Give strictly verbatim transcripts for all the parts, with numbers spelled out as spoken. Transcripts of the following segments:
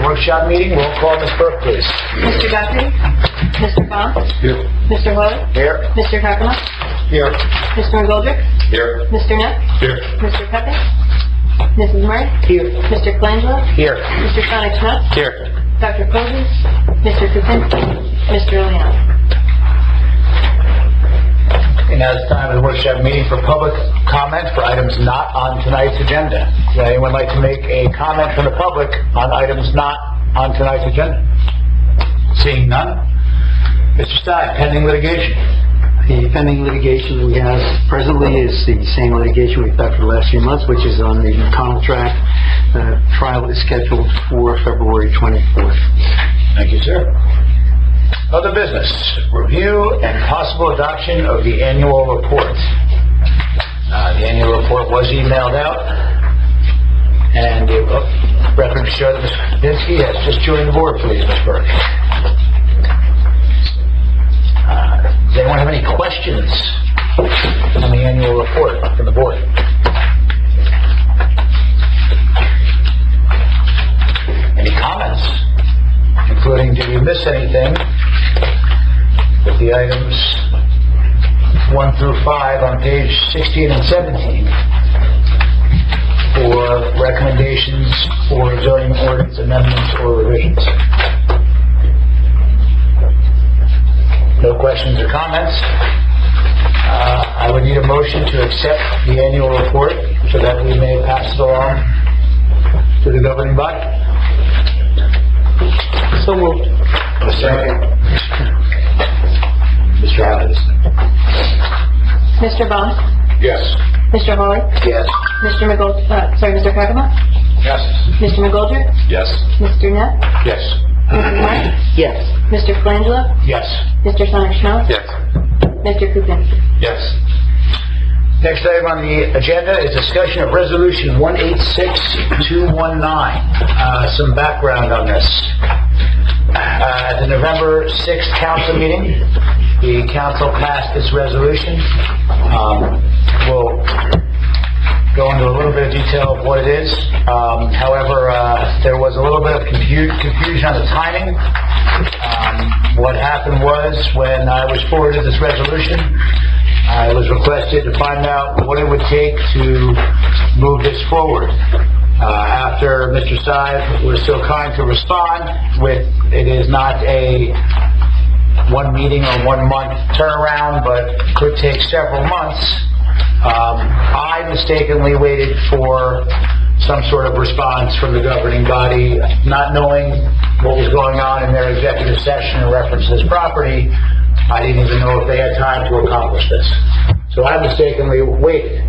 workshop meeting. Roll call, Miz Burke, please. Mister Guthrie? Mister Fong? Here. Mister Hoyle? Here. Mister Kakema? Here. Mister McGoldrick? Here. Mister Neff? Here. Mister Pepe? Missus Murray? Here. Mister Colangelo? Here. Mister Sonic Schnupp? Here. Doctor Posey? Mister Kupinski? Mister Leon? And now it's time for the workshop meeting for public comment for items not on tonight's agenda. Would anyone like to make a comment from the public on items not on tonight's agenda? Seeing none. Mister Stein, pending litigation. The pending litigation that we have presently is the same litigation we've had for the last few months, which is on the contract. Uh, trial is scheduled for February twenty-fourth. Thank you, sir. Other business. Review and possible adoption of the annual report. Uh, the annual report was emailed out, and the oh, record shows Miz Vinsky has just joined the board. Please, Miz Burke. Uh, does anyone have any questions on the annual report from the board? Any comments? Including, did we miss anything with the items one through five on page sixteen and seventeen for recommendations for zoning ordinance amendments or revisions? No questions or comments. Uh, I would need a motion to accept the annual report so that we may pass it along to the governing body. So moved. A second. Mister Adams. Mister Bond? Yes. Mister Hoyle? Yes. Mister McGold, uh, sorry, Mister Kakema? Yes. Mister McGoldrick? Yes. Mister Neff? Yes. Missus Murray? Yes. Mister Colangelo? Yes. Mister Sonic Schnupp? Yes. Mister Kupinski? Yes. Next item on the agenda is discussion of resolution one eight six two one nine. Uh, some background on this. Uh, at the November sixth council meeting, the council passed this resolution. Um, we'll go into a little bit of detail of what it is. Um, however, uh, there was a little bit of confu- confusion on the timing. Um, what happened was when I was forwarded this resolution, I was requested to find out what it would take to move this forward. Uh, after Mister Stein was so kind to respond with, it is not a one meeting or one month turnaround, but could take several months. Um, I mistakenly waited for some sort of response from the governing body, not knowing what was going on in their executive session in reference to this property. I didn't even know if they had time to accomplish this. So I mistakenly waited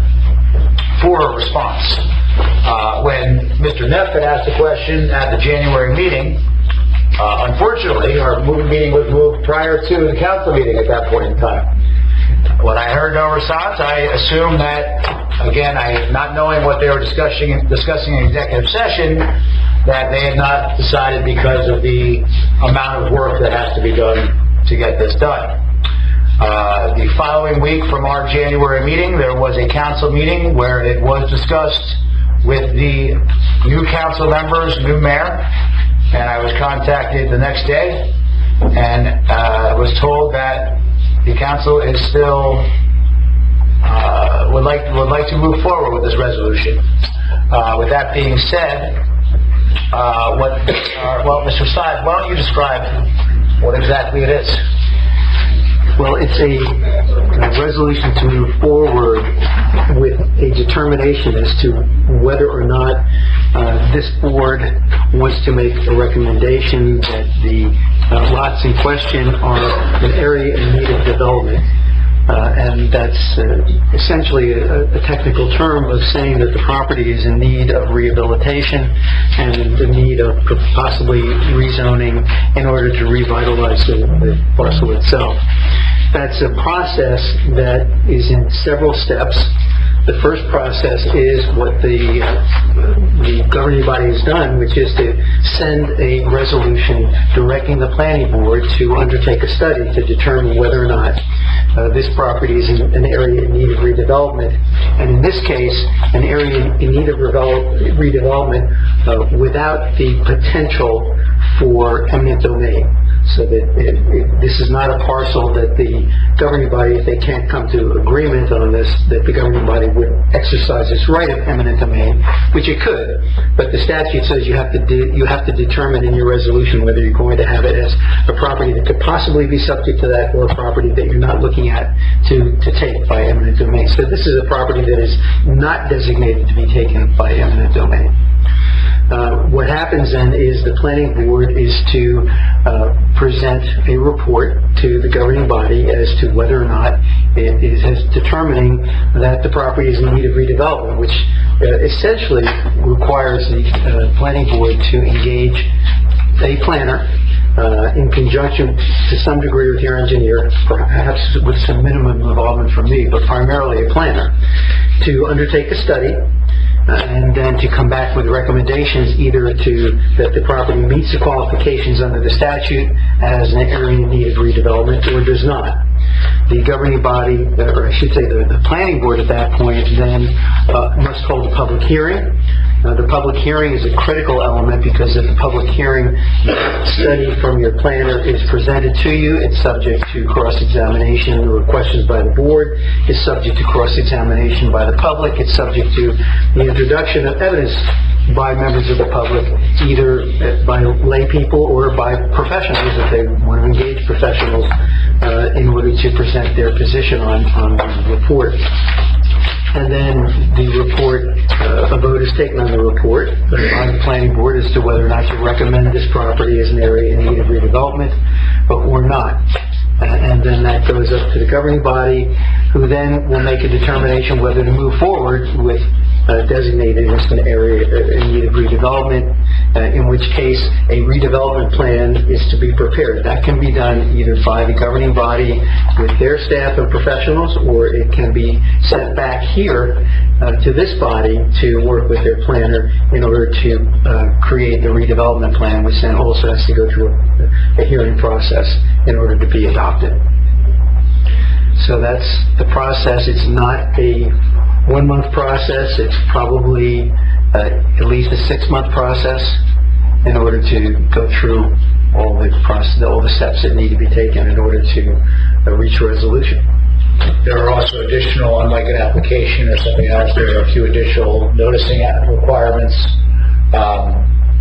for a response. Uh, when Mister Neff had asked a question at the January meeting, uh, unfortunately, our meeting was moved prior to the council meeting at that point in time. When I heard no response, I assumed that, again, I not knowing what they were discussing, discussing in executive session, that they had not decided because of the amount of work that has to be done to get this done. Uh, the following week from our January meeting, there was a council meeting where it was discussed with the new council members, new mayor, and I was contacted the next day and uh, was told that the council is still uh, would like would like to move forward with this resolution. Uh, with that being said, uh, what uh, well, Mister Stein, why don't you describe what exactly it is? Well, it's a, a resolution to move forward with a determination as to whether or not uh, this board wants to make a recommendation that the uh, lots in question are an area in need of development. Uh, and that's uh, essentially a, a technical term of saying that the property is in need of rehabilitation and the need of possibly rezoning in order to revitalize the, the parcel itself. That's a process that is in several steps. The first process is what the, uh, the governing body has done, which is to send a resolution directing the planning board to undertake a study to determine whether or not uh, this property is in an area in need of redevelopment. And in this case, an area in need of revel- redevelopment uh, without the potential for eminent domain. So that it, it, this is not a parcel that the governing body, if they can't come to agreement on this, that the governing body would exercise its right of eminent domain, which it could. But the statute says you have to de- you have to determine in your resolution whether you're going to have it as a property that could possibly be subject to that, or a property that you're not looking at to, to take by eminent domain. So this is a property that is not designated to be taken by eminent domain. Uh, what happens then is the planning board is to uh, present a report to the governing body as to whether or not it is determining that the property is in need of redevelopment, which uh, essentially requires the uh, planning board to engage a planner uh, in conjunction to some degree with your engineer, perhaps with some minimum involvement from me, but primarily a planner, to undertake a study. Uh, and then to come back with recommendations either to that the property meets the qualifications under the statute as an area in need of redevelopment or does not. The governing body, or I should say the, the planning board at that point, then uh, must hold a public hearing. Uh, the public hearing is a critical element because if the public hearing study from your planner is presented to you, it's subject to cross-examination or questions by the board. It's subject to cross-examination by the public. It's subject to the introduction of evidence by members of the public, either by lay people or by professionals if they want to engage professionals uh, in order to present their position on, on the report. And then the report, uh, a vote is taken on the report by the planning board as to whether or not to recommend this property as an area in need of redevelopment or not. Uh, and then that goes up to the governing body, who then will make a determination whether to move forward with uh, designated as an area in need of redevelopment, uh, in which case a redevelopment plan is to be prepared. That can be done either by the governing body with their staff and professionals, or it can be sent back here uh, to this body to work with their planner in order to uh, create the redevelopment plan, which then also has to go through a, a hearing process in order to be adopted. So that's the process. It's not a one-month process. It's probably uh, at least a six-month process in order to go through all the process, all the steps that need to be taken in order to uh, reach a resolution. There are also additional, unlike an application or something else, there are a few additional noticing requirements. Um,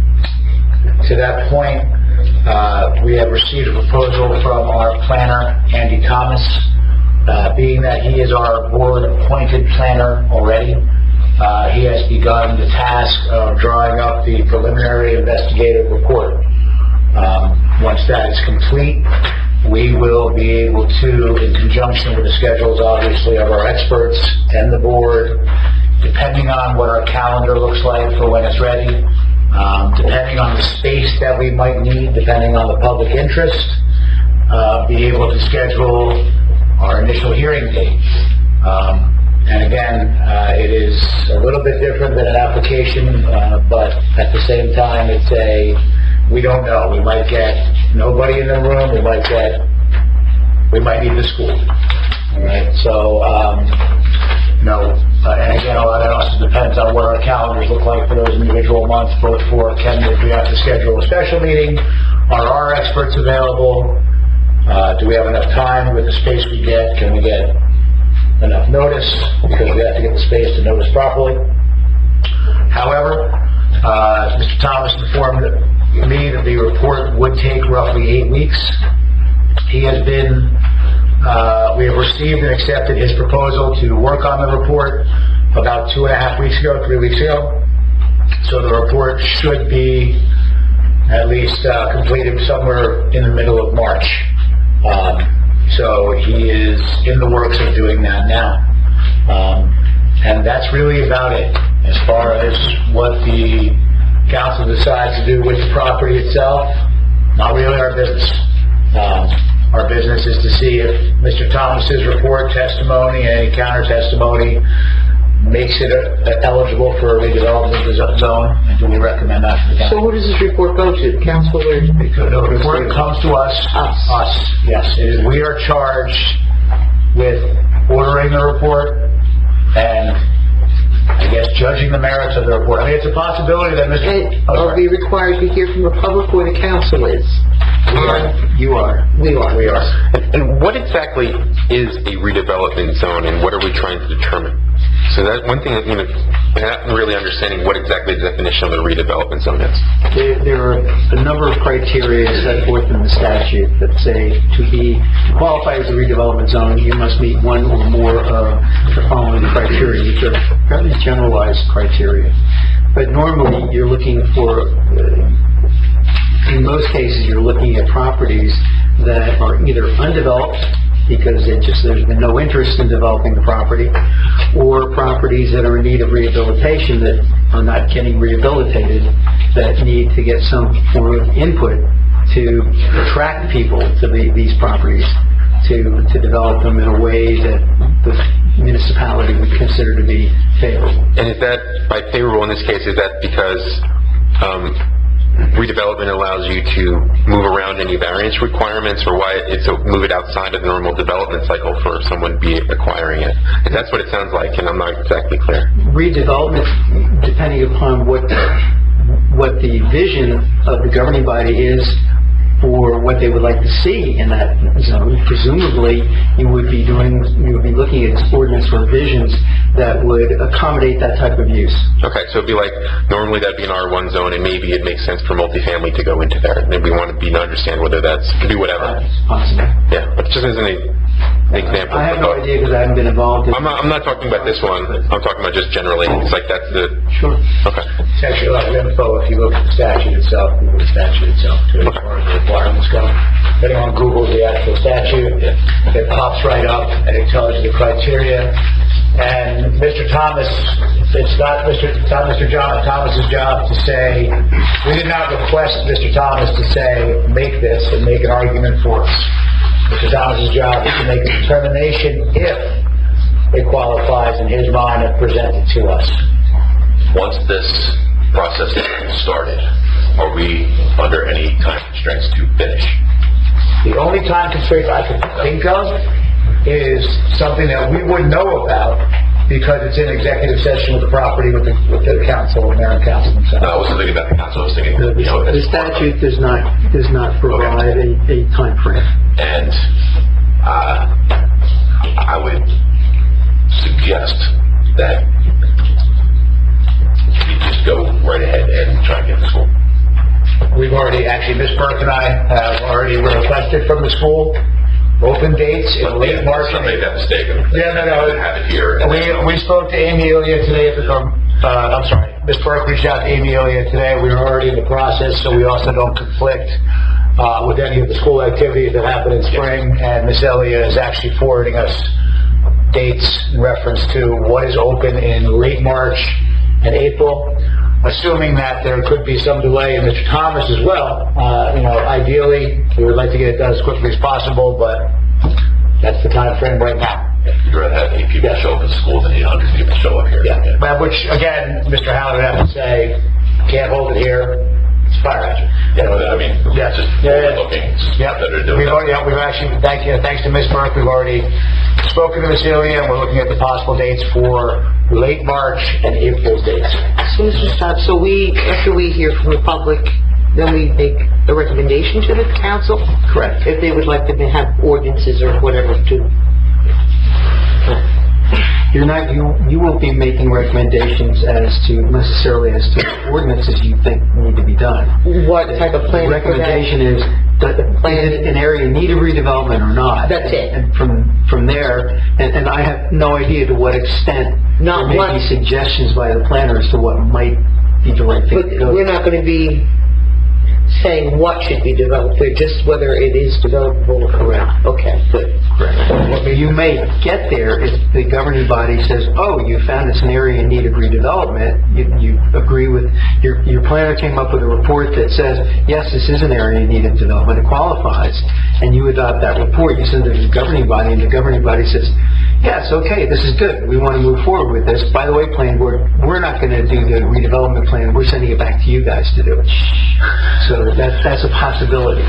to that point, uh, we have received a proposal from our planner, Andy Thomas. Uh, being that he is our board-appointed planner already, uh, he has begun the task of drawing up the preliminary investigative report. Um, once that is complete, we will be able to, in conjunction with the schedules, obviously, of our experts and the board, depending on what our calendar looks like for when it's ready, um, depending on the space that we might need, depending on the public interest, uh, be able to schedule our initial hearing date. Um, and again, uh, it is a little bit different than an application, uh, but at the same time, it's a, we don't know. We might get nobody in the room, we might get, we might need the school. All right, so, um, you know, uh, and again, a lot of it also depends on what our calendars look like for those individual months, both for, can, if we have to schedule a special meeting, are our experts available? Uh, do we have enough time with the space we get? Can we get enough notice? Because we have to get the space to notice properly. However, uh, Mister Thomas informed me that the report would take roughly eight weeks. He has been, uh, we have received and accepted his proposal to work on the report about two and a half weeks ago, three weeks ago. So the report should be at least uh, completed somewhere in the middle of March. Um, so he is in the works of doing that now. Um, and that's really about it. As far as what the council decides to do with the property itself, not really our business. Um, our business is to see if Mister Thomas's report, testimony, and any counter testimony makes it uh, eligible for a redevelopment zone, and do we recommend that to the So council? who does this report go to? The council or? The report comes to us. Us. Us, yes. It is- We are charged with ordering the report and, I guess, judging the merits of the report. I mean, it's a possibility that Mister And Oh, are sorry. we required to hear from the public or the council is? We are. You are. We are. We are. And what exactly is a redevelopment zone, and what are we trying to determine? So that one thing that, you know, not really understanding what exactly the definition of a redevelopment zone is. There, there are a number of criteria set forth in the statute that say to be, to qualify as a redevelopment zone, you must meet one or more of the following criteria, which are fairly generalized criteria. But normally, you're looking for, uh, in most cases, you're looking at properties that are either undeveloped, because it just, there's been no interest in developing the property, or properties that are in need of rehabilitation that are not getting rehabilitated, that need to get some form of input to attract people to the, these properties, to, to develop them in a way that the municipality would consider to be favorable. And is that, by favorable in this case, is that because um, redevelopment allows you to move around any variance requirements, or why it's a, move it outside of the normal development cycle for someone to be acquiring it? And that's what it sounds like, and I'm not exactly clear. Redevelopment, depending upon what, what the vision of the governing body is for what they would like to see in that zone, presumably you would be doing, you would be looking at ordinance revisions that would accommodate that type of use. Okay, so it'd be like, normally that'd be an R one zone, and maybe it makes sense for multifamily to go into there. And we want to be to understand whether that's, could be whatever. That's possible. Yeah, but just as an an example. I have no idea because I haven't been involved in... I'm not, I'm not talking about this one. I'm talking about just generally. It's like that's the... Sure. Okay. It's actually a lot of info if you look at the statute itself, Google the statute itself, too, as far as the requirements go. If anyone Googles the actual statute, it pops right up and it tells you the criteria. And Mister Thomas, it's not Mister Tom, Mister John Thomas's job to say, we did not request Mister Thomas to say, make this and make an argument for us. Mister Thomas's job is to make a determination if it qualifies in his mind and present it to us. Once this process is started, are we under any time constraints to finish? The only time constraint I can think of is something that we would know about because it's in executive session with the property, with the, with the council, mayor and council themselves. No, I wasn't thinking about the council, I was thinking, The, you know, the as part of- statute does not, does not provide a, a time frame. And, uh, I would suggest that you just go right ahead and try and get the school. We've already, actually, Miz Burke and I have already requested from the school open dates in But late yeah, March. I made that mistake. Yeah, no, no. I have it here. and We, then- we spoke to Amy Ilya today, at the, um, uh, I'm sorry, Miz Burke reached out to Amy Ilya today. We were already in the process, so we also don't conflict, uh, with any of the school activities that happen in spring. And Miz Ilya is actually forwarding us dates in reference to what is open in late March and April, assuming that there could be some delay in Mister Thomas as well. Uh, you know, ideally, we would like to get it done as quickly as possible, but that's the time frame right now. You'd rather have eight people show up at school than eight hundred people show up here. Yeah, but which, again, Mister Howard would have to say, can't hold it here, it's fire hazard. Yeah, but I mean, Yeah. just Yeah, yeah. forward-looking, Yep. better to do We've it. already, yeah, we've actually, thank you, thanks to Miz Burke, we've already spoken to Miz Ilya, and we're looking at the possible dates for late March and April dates. So, Mister Stott, so we, after we hear from the public, then we make a recommendation to the council? Correct. If they would like to have ordinances or whatever to... You're not, you, you won't be making recommendations as to, necessarily as to ordinances you think need to be done. What type of plan The for that? recommendation is, that plan- is it an area in need of redevelopment or not? That's it. And from, from there, and, and I have no idea to what extent Not there may what- be suggestions by the planner as to what might be the right thing But to go. we're not going to be saying what should be developed, we're just whether it is developable or correct. Okay, good. Correct. You may get there if the governing body says, oh, you found it's an area in need of redevelopment. You, you agree with, your, your planner came up with a report that says, yes, this is an area in need of development, it qualifies, and you adopt that report, you send it to the governing body, and the governing body says, yes, okay, this is good, we want to move forward with this. By the way, planning board, we're not going to do the redevelopment plan, we're sending it back to you guys to do it. So that, that's a possibility.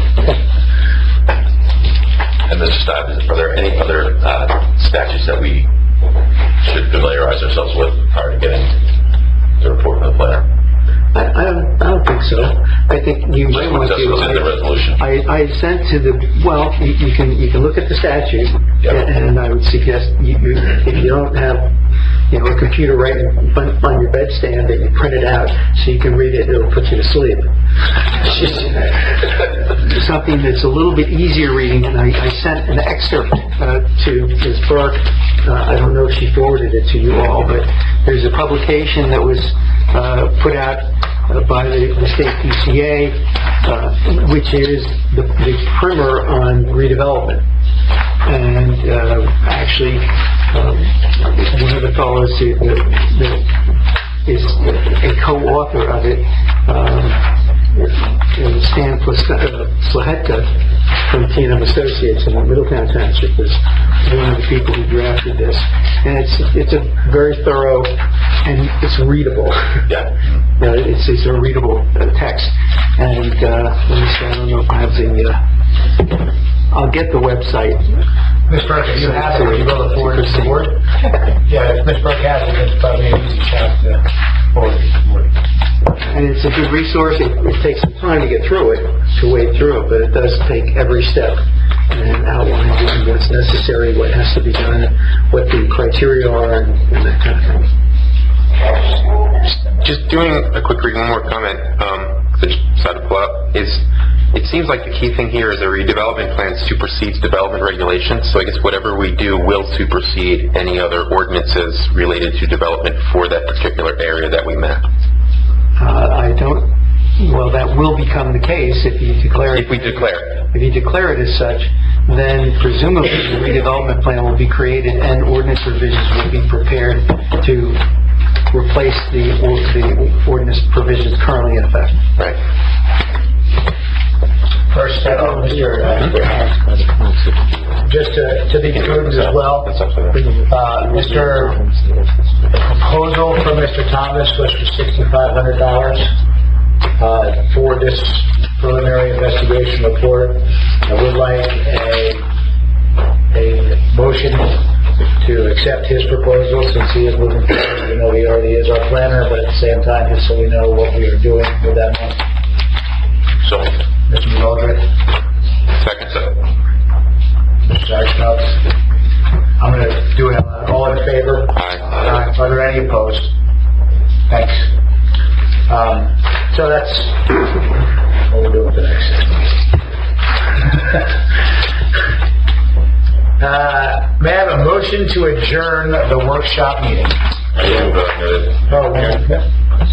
And Mister Stives, are there any other uh, statutes that we should familiarize ourselves with prior to getting the report from the planner? I, I don't, I don't think so. I think you might want to... Just what's in the resolution. I, I sent to the, well, you, you can, you can look at the statute, Yeah. and I would suggest you, you, if you don't have, you know, a computer right in, on, on your bedstand, that you print it out so you can read it, it'll put you to sleep. It's just something that's a little bit easier reading, and I, I sent an excerpt uh, to Miz Burke. Uh, I don't know if she forwarded it to you all, but there's a publication that was uh, put out uh, by the, the state P C A, uh, which is the, the primer on redevelopment. And uh, actually, um, one of the fellows who, that, that is a co-author of it, um, Stan Slahetka from T and M Associates in Middletown Township was one of the people who drafted this. And it's it's a very thorough, and it's readable. Yeah. You know, it's, it's a readable uh, text. And uh, let me see, I don't know if I have the, uh, I'll get the website. Miz Burke, if you have it, would you go to forward to the board? Yeah, if Miz Burke has it, it's probably an easy shot to forward to the board. And it's a good resource. It, it takes some time to get through it, to wade through it, but it does take every step and outlines what's necessary, what has to be done, what the criteria are, and, and that kind of thing. Just doing a quick read, one more comment, um, that I decided to pull up, is it seems like the key thing here is a redevelopment plan supersedes development regulations, so I guess whatever we do will supersede any other ordinances related to development for that particular area that we map. Uh, I don't, well, that will become the case if you declare it. If we declare. If you declare it as such, then presumably the redevelopment plan will be created and ordinance revisions will be prepared to replace the, the ordinance provisions currently in effect. Right. First step, uh, Mister Uh, just to, to be prudent as well, uh, Mister the proposal from Mister Thomas was for sixty-five hundred dollars uh, for this preliminary investigation report. I would like a a motion to accept his proposal since he is moving forward. You know, he already is our planner, but at the same time, just so we know what we are doing with that money. So, Mister McGoldrick? Second. Second. Mister Sarchnow? I'm going to do it uh, all in favor. Aye. Aye. Are there any opposed? Thanks. Um, so that's what we'll do with the next. uh, may I have a motion to adjourn the workshop meeting? Oh, yeah.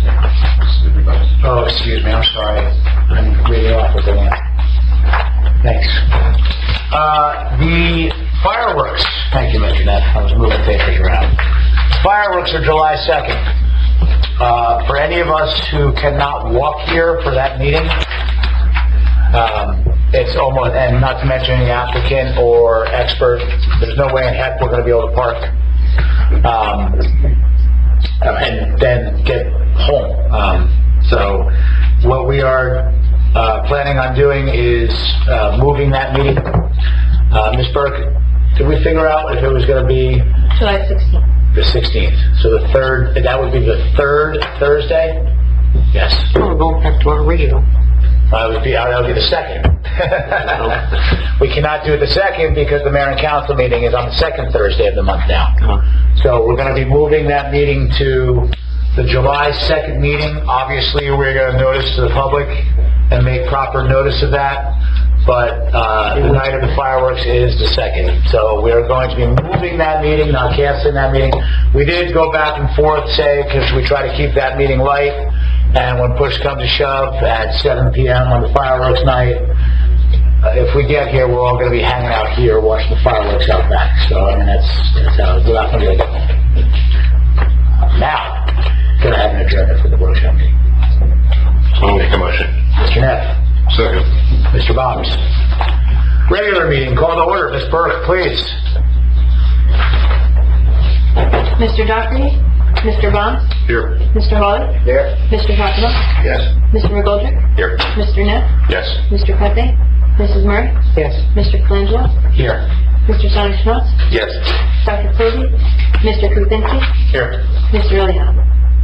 Oh, excuse me, I'm sorry. I'm reading off of the line. Thanks. Uh, the fireworks, thank you, Mister Neff. I was moving papers around. Fireworks are July second. Uh, for any of us who cannot walk here for that meeting, um, it's almost, and not to mention the applicant or expert, there's no way in heck we're going to be able to park. Um, and then get home. Um, so what we are uh, planning on doing is uh, moving that meeting. Uh, Miz Burke, did we figure out if it was going to be July sixteenth. the sixteenth? So the third, that would be the third Thursday? Yes. We're going back to our original. Uh, it would be, uh, that would be the second. We cannot do it the second because the mayor and council meeting is on the second Thursday of the month now. So we're going to be moving that meeting to the July second meeting. Obviously, we're going to notice to the public and make proper notice of that. But uh, the night of the fireworks is the second. So we are going to be moving that meeting, not canceling that meeting. We did go back and forth, say, because we try to keep that meeting light. And when push comes to shove at seven p.m. on the fireworks night, uh, if we get here, we're all going to be hanging out here watching the fireworks out back. So, I mean, that's, that's how we're not going to be able to get home. Now, going to have an adjournment for the workshop meeting. I'll make a motion. Mister Neff. Second. Mister Boggs. Regular meeting, call to order. Miz Burke, please. Mister Dockery? Mister Bond? Here. Mister Hawley? There. Mister Fatima? Yes. Mister McGoldrick? Here. Mister Neff? Yes. Mister Pepe? Missus Murray? Yes. Mister Colangelo? Here. Mister Sonic Schmaltz? Yes. Doctor Kirby? Mister Kruzinski? Here. Mister Leon?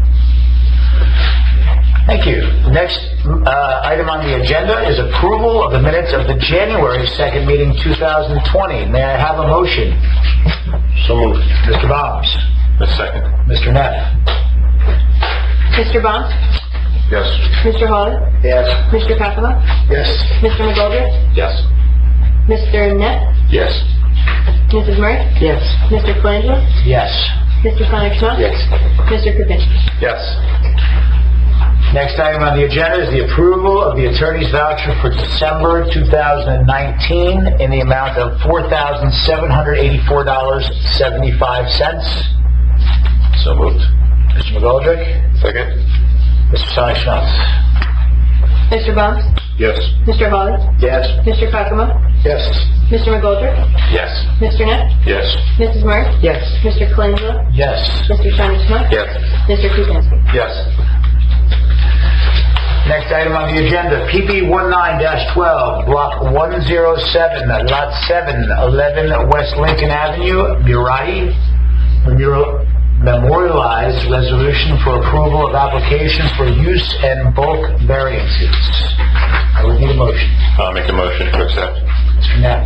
Thank you. Next uh, item on the agenda is approval of the minutes of the January second meeting, two thousand twenty. May I have a motion? So moved. Mister Bombs. A second. Mister Neff. Mister Bond? Yes. Mister Hawley? Yes. Mister Fatima? Yes. Mister McGoldrick? Yes. Mister Neff? Yes. Missus Murray? Yes. Mister Colangelo? Yes. Mister Sonic Schmaltz? Yes. Mister Kruzinski? Yes. Next item on the agenda is the approval of the attorney's voucher for December two thousand nineteen in the amount of four thousand seven hundred eighty-four dollars and seventy-five cents. So moved. Mister McGoldrick. Second? Mister Sonic Schmaltz. Mister Bond? Yes. Mister Hawley? Yes. Mister Fatima? Yes. Mister McGoldrick? Yes. Mister Neff? Yes. Missus Murray? Yes. Mister Colangelo? Yes. Mister Sonic Schmaltz? Yes. Mister Kruzinski? Yes. Next item on the agenda, P B nineteen dash twelve, Block one oh seven, Lot seven, eleven West Lincoln Avenue, Murray, Memorial- Memorialized Resolution for Approval of Application for Use and Bulk Variances. I would need a motion. I'll make a motion to accept. Mister Knapp.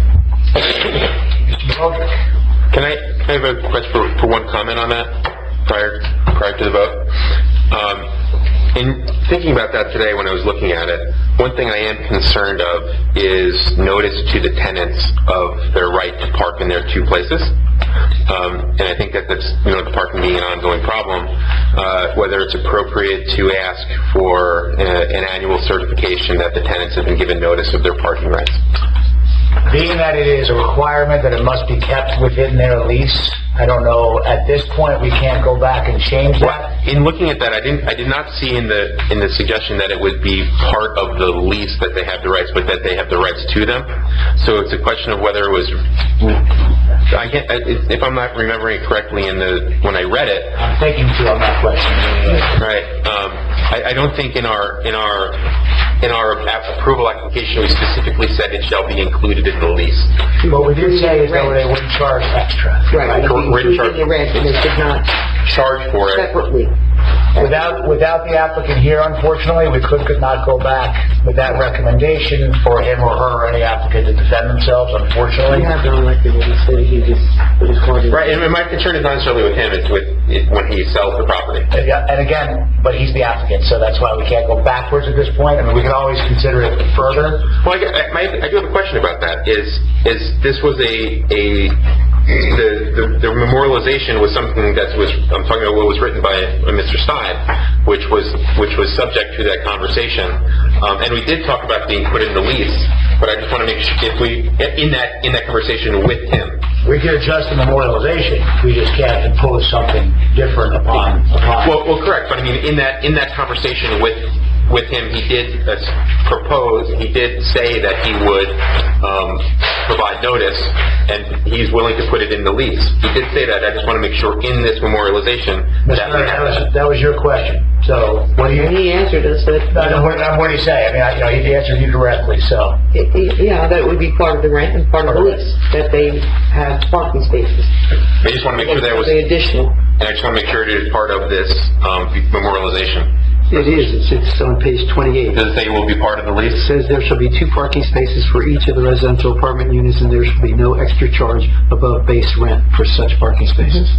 Mister McGoldrick. Can I, can I have a question for, for one comment on that prior, prior to the vote? Um, in thinking about that today when I was looking at it, one thing I am concerned of is notice to the tenants of their right to park in their two places. Um, and I think that that's, you know, the parking being an ongoing problem, uh, whether it's appropriate to ask for uh, an annual certification that the tenants have been given notice of their parking rights. Being that it is a requirement that it must be kept within their lease, I don't know, at this point, we can't go back and change that. In looking at that, I didn't, I did not see in the, in the suggestion that it would be part of the lease that they have the rights, but that they have the rights to them. So it's a question of whether it was, I get, if I'm not remembering it correctly in the, when I read it. I'm thinking too on that question. Right, um, I, I don't think in our, in our, in our approval application, we specifically said it shall be included in the lease. What we did say is that they wouldn't charge extra. Right, Correct. we included the rent, and they should not Charge for it. separately. Without, without the applicant here, unfortunately, we could, could not go back with that recommendation for him or her or any applicant to defend themselves, unfortunately. We have it on record that he said he just put his card in. Right, and my concern is not necessarily with him, it's with, it, when he sells the property. And yeah, and again, but he's the applicant, so that's why we can't go backwards at this point. I mean, we can always consider it further. Well, I, I, my, I do have a question about that. Is is this was a a the, the the memorialization was something that was, I'm talking about what was written by uh, Mister Stein, which was which was subject to that conversation, um, and we did talk about being put in the lease. But I just want to make sure if we in that in that conversation with him. We can adjust the memorialization. We just can't impose something different upon upon. Well, well, correct. But I mean, in that in that conversation with with him, he did uh, propose. He did say that he would um, provide notice, and he's willing to put it in the lease. He did say that. I just want to make sure in this memorialization Mister that we Murray, that have was, that. that was your question. So, what do you? And he answered us that, I don't know what, what do you say? I mean, I, you know, he answered you directly. So, it- it- yeah, that would be part of the rent and part of the lease, that they have parking spaces. I just want to make sure that was, The additional. and I just want to make sure it is part of this um, memorialization. It is, it's, it's on page twenty-eight. Does it say it will be part of the lease? It says there shall be two parking spaces for each of the residential apartment units, and there shall be no extra charge above base rent for such parking spaces.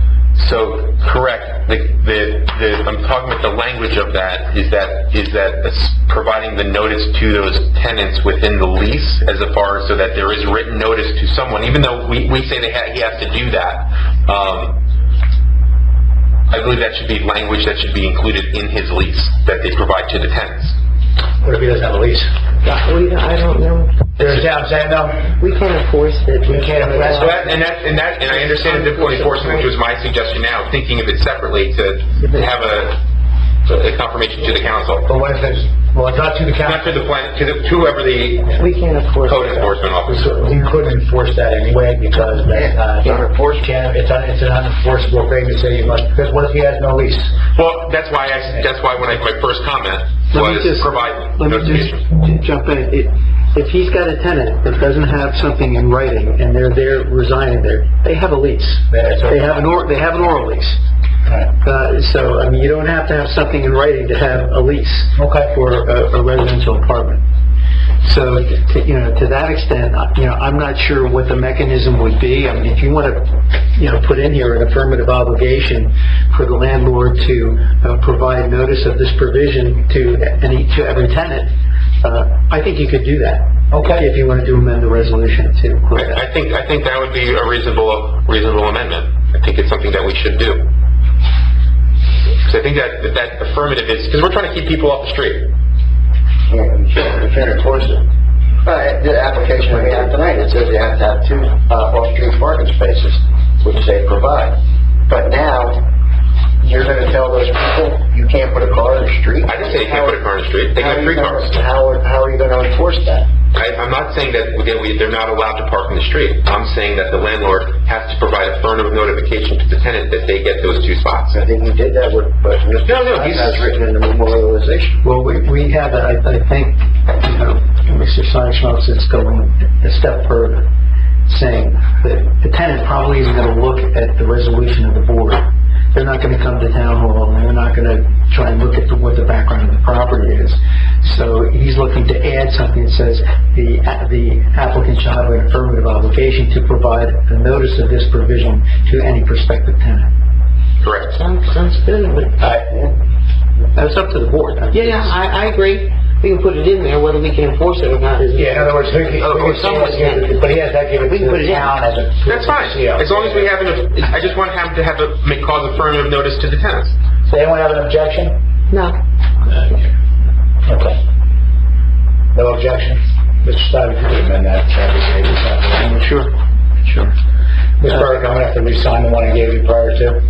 So, correct. The, the, the, I'm talking about the language of that, is that, is that it's providing the notice to those tenants within the lease as far as so that there is written notice to someone, even though we, we say they ha- he has to do that. Um, I believe that should be language that should be included in his lease that they provide to the tenants. what if he doesn't have a lease? Yeah, we, I don't know. You understand what I'm saying, though? We can't enforce it. We can't enforce So that, and that, and that, and I understand the difficulty enforcement, which was my suggestion now, thinking of it separately to have a, a confirmation to the council. But what if there's, well, it's not to the Not council. to the plan, to the, to whoever the We can't afford code enforcement officer. We couldn't enforce that anyway because that's, uh, can't, it's, un- it's an unenforceable thing to say you must, because what if he has no lease? Well, that's why I, that's why when I, my first comment Let me was just- provide Let me just notification. jump in. It- If he's got a tenant that doesn't have something in writing and they're there resigning there, they have a lease. That's They have an or, they have an oral lease. Right. Uh, so, I mean, you don't have to have something in writing to have a lease. Okay. For a, a residential apartment. So, to, you know, to that extent, uh, you know, I'm not sure what the mechanism would be. I mean, if you want to, you know, put in here an affirmative obligation for the landlord to uh, provide notice of this provision to any, to every tenant, uh, I think you could do that. Okay. If you wanted to amend the resolution to include that. I, I think, I think that would be a reasonable, reasonable amendment. I think it's something that we should do. Because I think that, that affirmative is, because we're trying to keep people off the street. You can't enforce it. Uh, the application we have tonight, it says you have to have two, uh, off-street parking spaces, which they provide. But now, you're gonna tell those people, you can't put a car in the street? I didn't say you can't put a car in the street. They How can have are you three gonna- cars. How, are- how are you gonna enforce that? I, I'm not saying that we, we- they're not allowed to park in the street. I'm saying that the landlord has to provide affirmative notification to the tenant that they get those two spots. I think you did that with, but Mister No, no, he's- That's written in the memorialization. Well, we, we have, I, I think, you know, Mister Seinschmelz is going a step further, saying that the tenant probably isn't gonna look at the resolution of the board. They're not gonna come to town hall, and they're not gonna try and look at the, what the background of the property is. So he's looking to add something that says the, the applicant shall have an affirmative obligation to provide a notice of this provision to any prospective tenant. Correct. Sounds, sounds good, but, That's up to the board. yeah, yeah, I, I agree. We can put it in there, whether we can enforce it or not is... Yeah, in other words, we could, Oh, we could someone say, let's give it- but he has to give it We to can put the it in. town as a. That's fine. As long as we have an, I just want him to have a, make, cause affirmative notice to the tenants. Does anyone have an objection? No. Okay. No objection? Mister Stiver, if you could amend that, that'd be great. Just have it. Sure, sure. Miz Burke, I'm gonna have to re-sign the one I gave you prior to.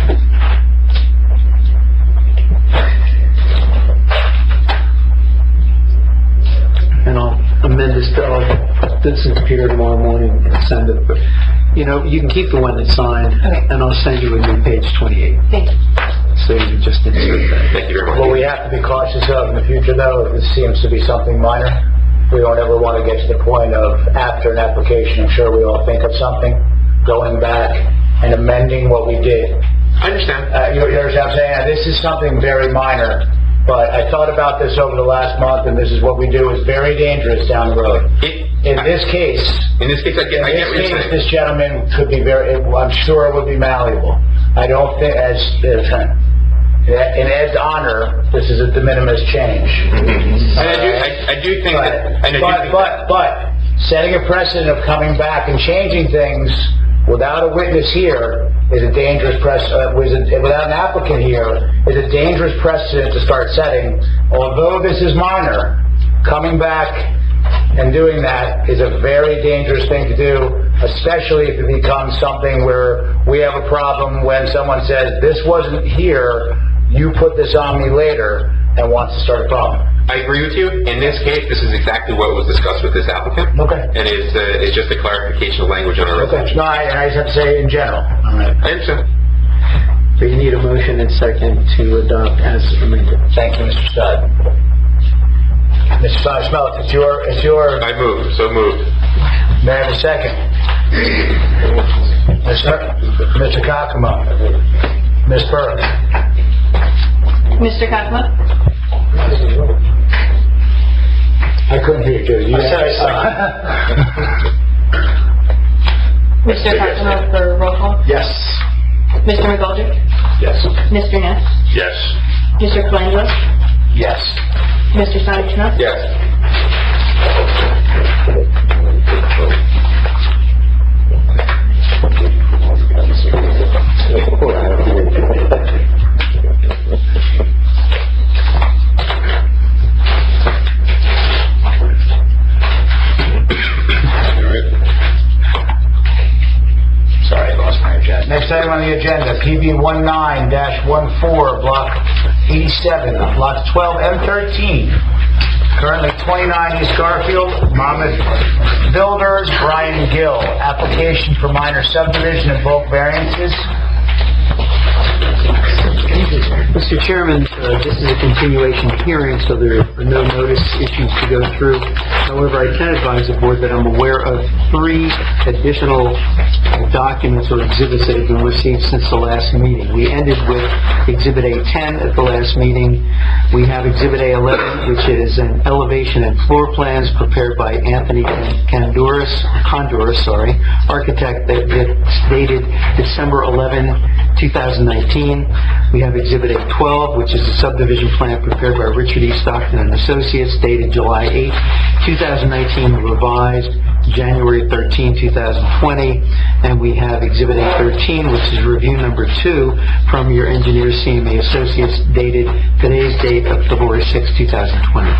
And I'll amend this, to- I'll have Vincent appear tomorrow morning and send it. But, you know, you can keep the one that's signed, and I'll send you a new page twenty-eight. Thank you. So you can just insert that. Thank you very much. What we have to be cautious of in the future, though, if this seems to be something minor, we don't ever want to get to the point of, after an application, I'm sure we all think of something, going back and amending what we did. I understand. Uh, you you understand what I'm saying? This is something very minor, but I thought about this over the last month, and this is what we do, is very dangerous down the road. It, In this case, in this case, I get, in I get this what you're case, saying. this gentleman could be very, I'm sure would be malleable. I don't think, as, as- in Ed's honor, this is a de minimis change. And I do, I, I do think that, and I do But, think but, but, setting a precedent of coming back and changing things without a witness here is a dangerous press, uh, was a- without an applicant here, is a dangerous precedent to start setting. Although this is minor, coming back and doing that is a very dangerous thing to do, especially if it becomes something where we have a problem when someone says, this wasn't here, you put this on me later, and wants to start a problem. I agree with you. In this case, this is exactly what was discussed with this applicant. Okay. And it's, uh, it's just a clarification of language on our Okay, resolution. no, I, and I just have to say in general. All right. I understand. So you need a motion and second to adopt as amended. Thank you, Mister Stud. Mister Seinschmelz, it's your, it's your, I move, so moved. may I have a second? Mister Mister Kakuma. Miz Burke. Mister Kakuma? I couldn't hear you, Joe. You I said I Mister Kakuma for roll call? Yes. Mister McGoldrick? Yes. Mister Ness? Yes. Mister Colangelo? Yes. Mister Seinschmelz? Yes. Sorry, I lost my agenda. Next item on the agenda, P B nineteen dash fourteen, Block eighty-seven, lots twelve and thirteen. Currently twenty-nine East Garfield, Monmouth Builders, Brian Gill. Application for minor subdivision and bulk variances. Mister Chairman, uh, this is a continuation hearing, so there are no notice issues to go through. However, I can advise the board that I'm aware of three additional documents or exhibits that have been received since the last meeting. We ended with Exhibit A ten at the last meeting. We have Exhibit A eleven, which is an elevation and floor plans prepared by Anthony Conduras, Conduras, sorry, architect, that, that's dated December eleventh, two thousand nineteen. We have Exhibit A twelve, which is a subdivision plan prepared by Richard E. Stockton and Associates, dated July eighth, two thousand nineteen, revised January thirteenth, two thousand twenty. And we have Exhibit A thirteen, which is review number two from your engineer C M A Associates, dated today's date of February sixth, two thousand twenty.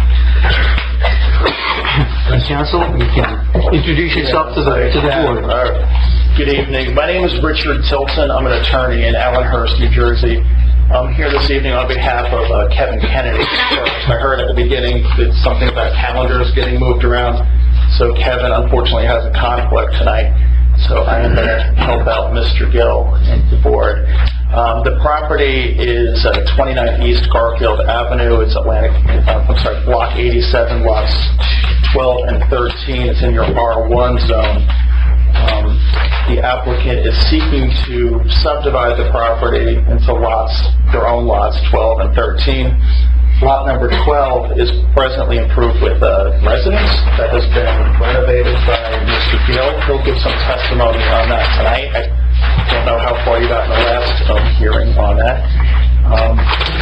Council, you can introduce yourself to the, to the board. Good evening. My name is Richard Tilton. I'm an attorney in Allenhurst, New Jersey. I'm here this evening on behalf of uh, Kevin Kennedy. I heard at the beginning that something about calendars getting moved around, so Kevin unfortunately has a conflict tonight. So I am going to help out Mister Gill and the board. Um, the property is uh, twenty-nine East Garfield Avenue. It's Atlantic, uh, I'm sorry, Block eighty-seven, lots twelve and thirteen. It's in your R one zone. Um, the applicant is seeking to subdivide the property into lots, their own lots, twelve and thirteen. Lot number twelve is presently improved with a residence that has been renovated by Mister Gill. He'll give some testimony on that tonight. I don't know how far you got in the last um, hearing on that. Um,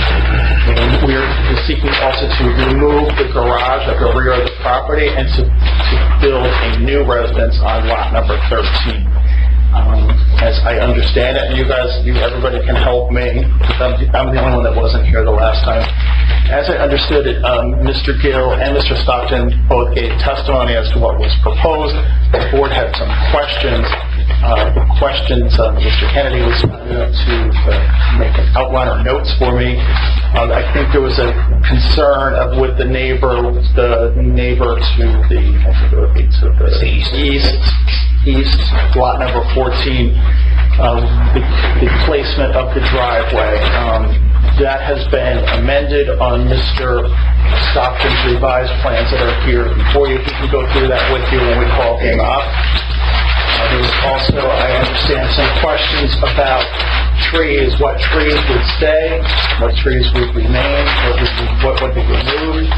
and we're seeking also to remove the garage at the rear of the property and to, to build a new residence on lot number thirteen. Um, as I understand it, and you guys, you, everybody can help me, I'm, I'm the only one that wasn't here the last time. As I understood it, um, Mister Gill and Mister Stockton both gave testimony as to what was proposed. The board had some questions. Uh, questions, uh, Mister Kennedy was kind enough to uh, make an outline or notes for me. Uh, I think there was a concern of with the neighbor, the neighbor to the, I think it would be to the east, east, east lot number fourteen, um, the, the placement of the driveway. Um, that has been amended on Mister Stockton's revised plans that are here before you. He can go through that with you when we call him up. Uh, there was also, I understand, some questions about trees, what trees would stay, what trees would remain, what would be, what would be removed,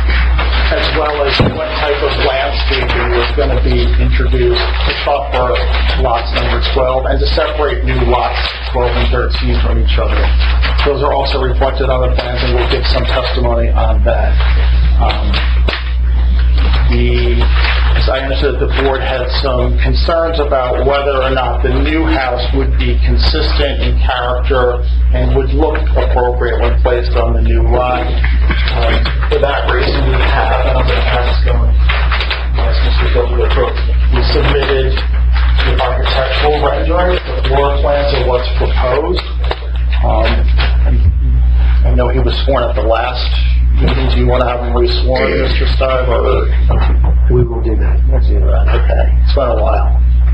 as well as what type of landscaping was going to be introduced to buffer lots number twelve and to separate new lots twelve and thirteen from each other. Those are also reflected on the plans, and we'll give some testimony on that. Um, The, as I understood, the board had some concerns about whether or not the new house would be consistent in character and would look appropriate when placed on the new lot. Um, for that reason, we have, and I'm going to ask him, ask Mister Gill to approve, we submitted the architectural renderings, the floor plans of what's proposed. Um, I know he was sworn at the last meeting. Do you want to have him re-sworn, Mister Stive, or? We will do that. We'll do that, okay. It's been a while.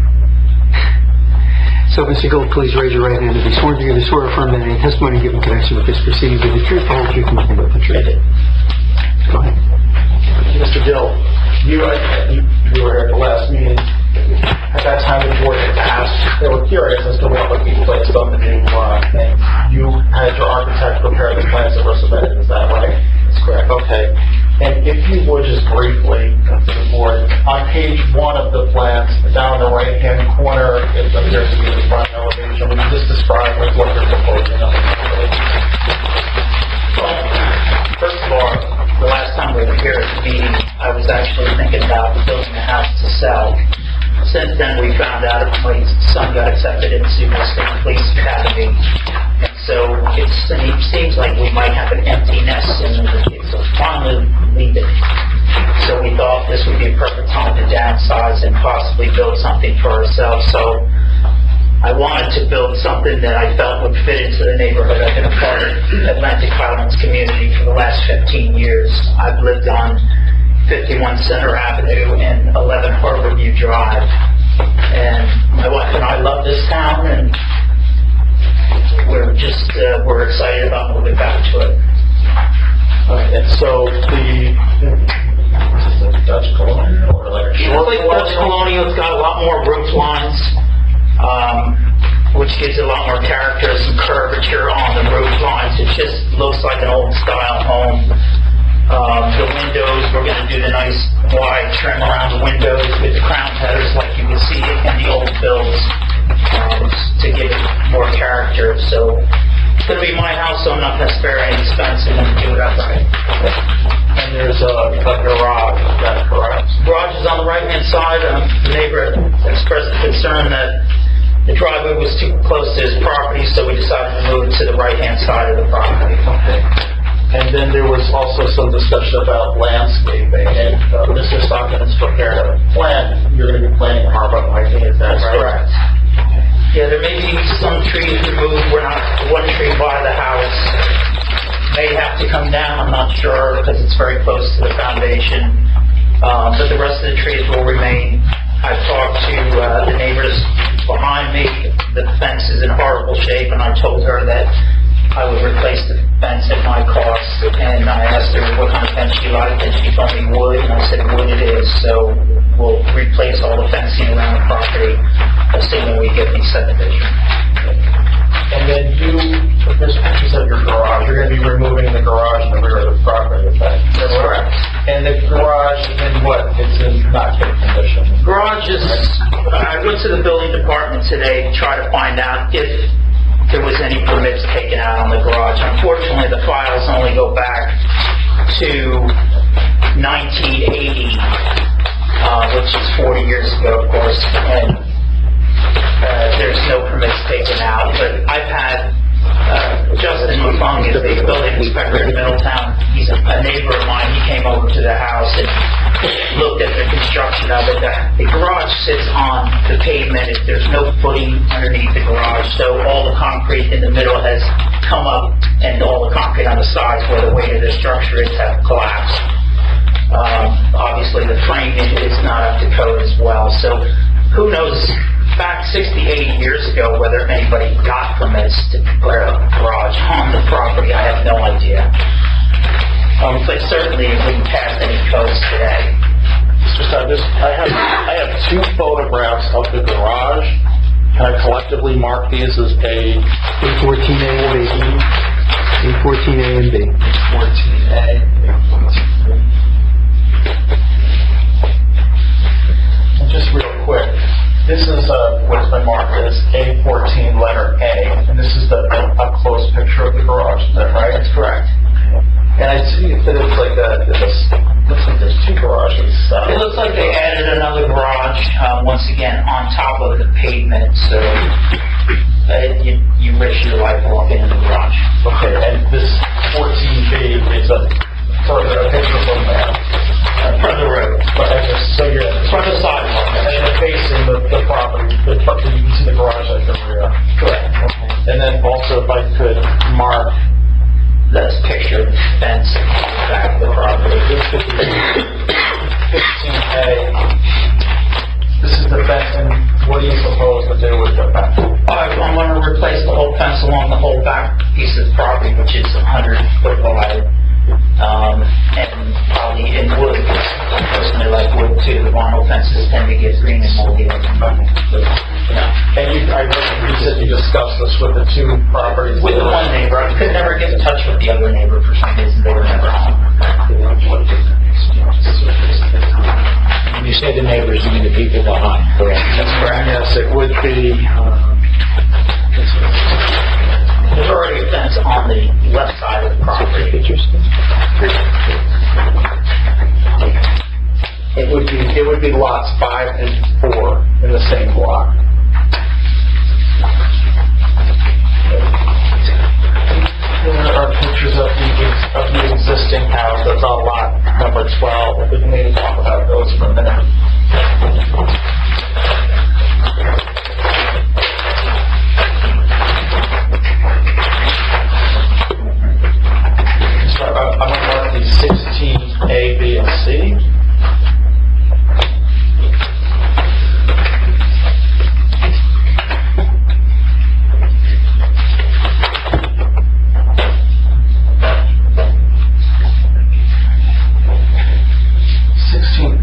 So, Mister Gold, please raise your right hand and be sworn. Do you swear or affirm that any testimony given in connection with this proceeding will be the truth, the whole truth, and nothing but the truth? Go ahead. Mister Gill, you, you, you were here at the last meeting. At that time, the board had asked, they were curious as to what would be placed on the new lot, and you had your architect prepare the plans that were submitted, is that right? That's correct. Okay. And if you would just briefly, uh, to the board, on page one of the plans, down in the right-hand corner, it appears to be the front elevation. Would you just describe like, what you're proposing on the property? Well, first of all, the last time we were here at the meeting, I was actually thinking about building a house to sell. Since then, we found out my son got accepted into Western Police Academy. And so it seems like we might have an empty nest in the kids, so finally leave it. So we thought this would be a perfect time to downsize and possibly build something for ourselves. So I wanted to build something that I felt would fit into the neighborhood. I've been a part of Atlantic Highlands community for the last fifteen years. I've lived on fifty-one Center Avenue and eleven Harborview Drive. And my wife and I love this town, and we're just, uh, we're excited about moving back to it. Okay, and so the, is this a Dutch colonial or like a It's short like Dutch colonial. It's got a lot more roof lines, um, which gives it a lot more character, some curvature on the roof lines. It just looks like an old style home. Um, the windows, we're going to do the nice wide trim around the windows with the crown headers like you can see in the old builds, um, to give it more character. So it's going to be my house, so I'm not going to spare any expense. I'm going to do it outright. And there's a, a garage, is that correct? Garage is on the right-hand side. Um, the neighbor expressed a concern that the driveway was too close to his property, so we decided to move it to the right-hand side of the property. Okay. And then there was also some discussion about landscaping, and uh, Mister Stockton has prepared a plan. You're going to be planting arborvitae, is that That's right? correct. Yeah, there may be some trees removed. We're not, one tree by the house may have to come down, I'm not sure, because it's very close to the foundation. Um, but the rest of the trees will remain. I've talked to uh, the neighbors behind me. The fence is in horrible shape, and I told her that I would replace the fence at my cost. And I asked her what kind of fence she liked, and she told me wood, and I said wood it is. So we'll replace all the fencing around the property, assuming we get the subdivision. And then you, there's pictures of your garage. You're going to be removing the garage in the rear of the property, is that That's correct. And the garage is in what? It's in not good condition. Garage is, I went to the building department today to try to find out if there was any permits taken out on the garage. Unfortunately, the files only go back to nineteen eighty, uh, which is forty years ago, of course, and uh, there's no permits taken out. But I've had uh, Justin McFung is the building inspector in Middletown. He's a, a neighbor of mine. He came over to the house and looked at the construction of it. The, the garage sits on the pavement. There's no footing underneath the garage, so all the concrete in the middle has come up, and all the concrete on the sides where the weight of the structure is have collapsed. Um, obviously, the framing is not up to code as well, so who knows, back sixty, eighty years ago, whether anybody got permits to put a garage on the property, I have no idea. Um, but certainly it wouldn't pass any codes today. Mister Stockton, I have, I have two photographs of the garage. Can I collectively mark these as A? A fourteen A and B. A fourteen A and B. fourteen A. And just real quick, this is uh, what's been marked as A fourteen letter A, and this is the up close picture of the garage. Is that right? That's correct. And I see that it's like a, it's a, looks like there's two garages. Uh, It looks like they added another garage, um, once again, on top of the pavement, so uh, you, you risk your life walking in the garage. Okay, and this fourteen B is a further a picture from that. Uh, from the road. But I just, so you're From the sidewalk. and you're facing the, the property, the, you can see the garage at the rear. Correct. And then also if I could mark Let's picture the fence at the back of the property. this fifteen A. This is the fence, and what do you propose to do with the fence? I- I'm going to replace the whole fence along the whole back piece of the property, which is one hundred foot wide, um, and probably in wood. I personally like wood too. The vinyl fences tend to get green and moldy. Yeah. And you, I heard you said you discussed this with the two properties. With the one neighbor, I could never get in touch with the other neighbor for some reason. They were never home. When you say the neighbors, you mean the people behind, correct? That's correct. Yes, it would be, uh, There's already a fence on the left side of the property. it would be, it would be lots five and four in the same block. There are pictures of the, of the existing house that's on lot number twelve. We can maybe talk about those for a minute.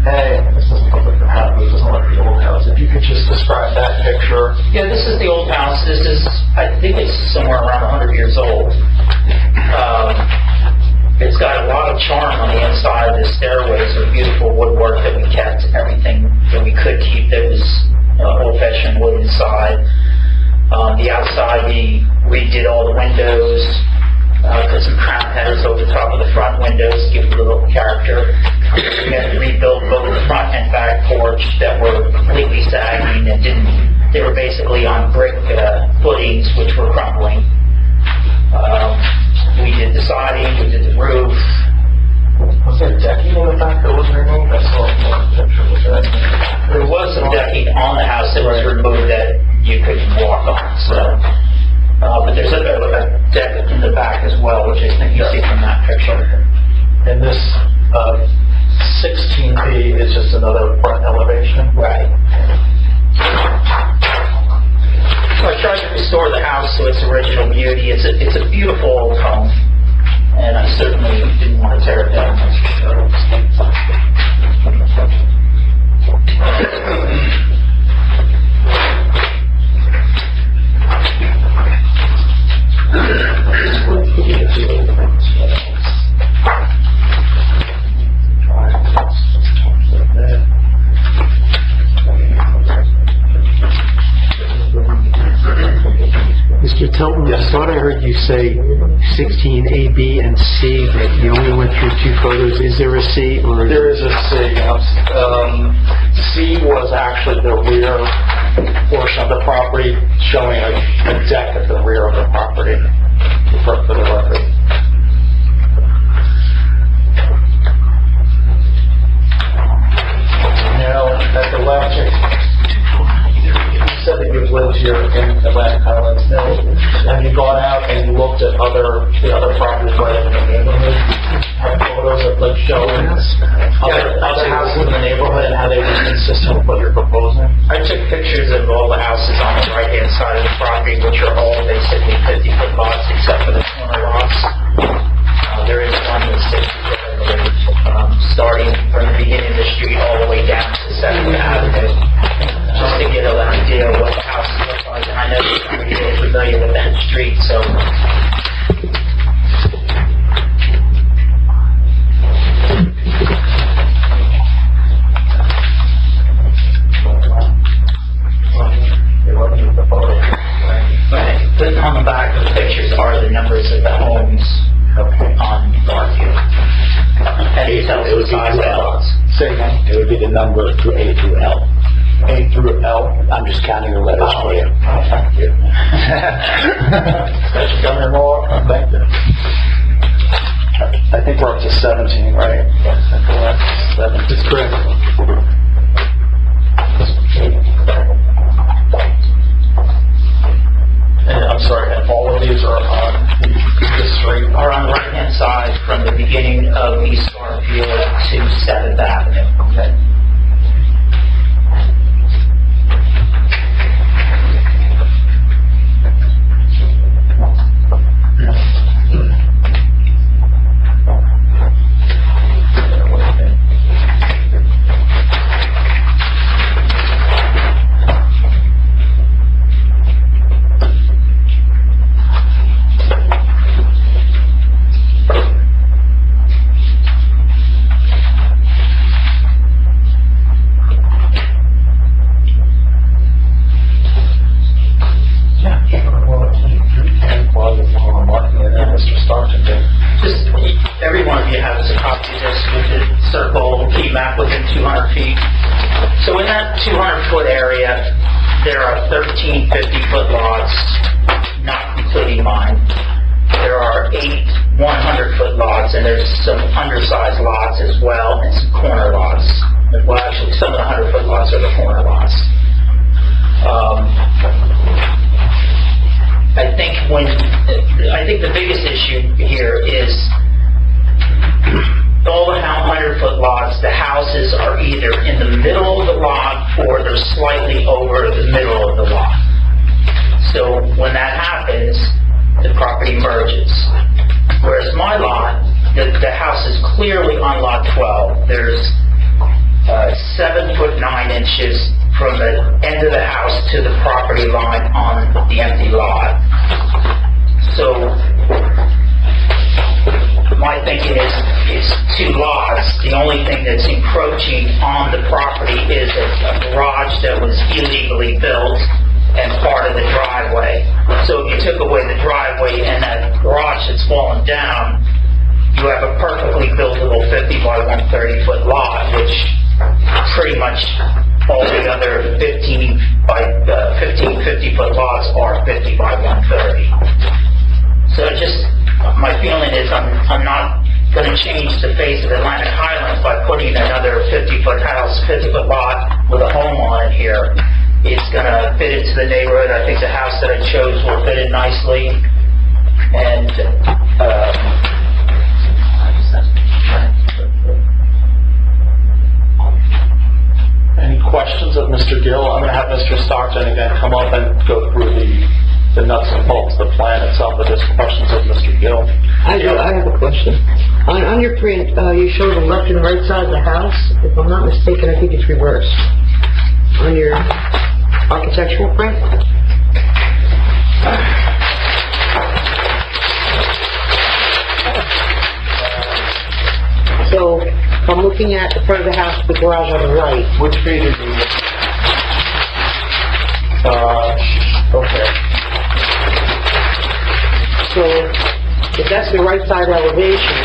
Hey, this doesn't look like the house, this doesn't look like the old house. If you could just describe that picture. Yeah, this is the old house. This is, I think it's somewhere around one hundred years old. Um, it's got a lot of charm on the inside. The stairways are beautiful woodwork that we kept. Everything that we could keep that was uh, old-fashioned wood inside. Um, the outside, we redid all the windows. Uh, put some crown headers over the top of the front windows, give it a little character. We had to rebuild both the front and back porch that were completely sagging and didn't, they were basically on brick uh, footings which were crumbling. Um, we did the siding, we did the roof. Was there decking in the back that was removed? I saw a picture of that. There was some decking on the house that was removed that you could walk on, so. Uh, but there's a, a deck in the back as well, which I think you see from that picture. And this uh, sixteen B is just another front elevation? Right. So I tried to restore the house to its original beauty. It's a, it's a beautiful old home, and I certainly didn't want to tear it down. Mister Tilton, I thought I heard you say sixteen A, B, and C, but you only went through two photos. Is there a C, or? There is a C. Um, C was actually the rear portion of the property, showing a, a deck at the rear of the property, for, for the record. Now, at the left, you said that you've lived here in Atlantic Highlands. Now, have you gone out and looked at other the other properties right in the neighborhood? Have photos of like showing other, other houses in the neighborhood and how they were consistent with what you're proposing? I took pictures of all the houses on the right-hand side of the property, which are all basically fifty-foot lots, except for the corner lots. Uh, there is one that's sixty-foot, I believe, um, starting from the beginning of the street all the way down to Seventh Avenue, just to get an idea of what the houses look like. And I know you're not really familiar with that street, so. Right. But on the back of the pictures are the numbers of the homes on Northview. And it tells the size of the lots. Say again? It would be the number through A through L. A through L. I'm just counting the letters Oh, for you. oh, thank you. Special Governor Moore, oh, thank you. I think we're up to seventeen, right? seventeen. That's correct. And I'm sorry, and all of these are on the street? Are on the right-hand side from the beginning of East Northview to Seventh Avenue. Okay. Just, every one of you has a copy of this with the circle key map within two hundred feet. So in that two hundred foot area, there are thirteen fifty-foot lots, not including mine. There are eight one hundred foot lots, and there's some undersized lots as well, and some corner lots. Well, actually, some of the one hundred foot lots are the corner lots. Um, I think when, I think the biggest issue here is all the one hundred foot lots, the houses are either in the middle of the lot or they're slightly over the middle of the lot. So when that happens, the property merges. Whereas my lot, the, the house is clearly on lot twelve. There's uh, inches from the end of the house to the property line on the empty lot. So my thinking is, is two lots. The only thing that's encroaching on the property is a, a garage that was illegally built and part of the driveway. So if you took away the driveway and that garage that's fallen down, you have a perfectly buildable fifty by one thirty foot lot, which pretty much all the other fifteen by uh, fifteen fifty foot lots are fifty by one thirty. So just, my feeling is I'm, I'm not going to change the face of Atlantic Highlands by putting another fifty foot house, fifty foot lot with a home on it here. It's going to fit into the neighborhood. I think the house that I chose will fit in nicely. And, uh, Any questions of Mister Gill? I'm going to have Mister Stockton again come up and go through the, the nuts and bolts, the plan itself, but just questions of Mister Gill. I do, I have a question. On, on your print, uh, you show the left and right side of the house. If I'm not mistaken, I think it's reversed. On your architectural print? So, if I'm looking at the front of the house, the garage on the right. Which page is it? Uh, okay. So, if that's the right side elevation,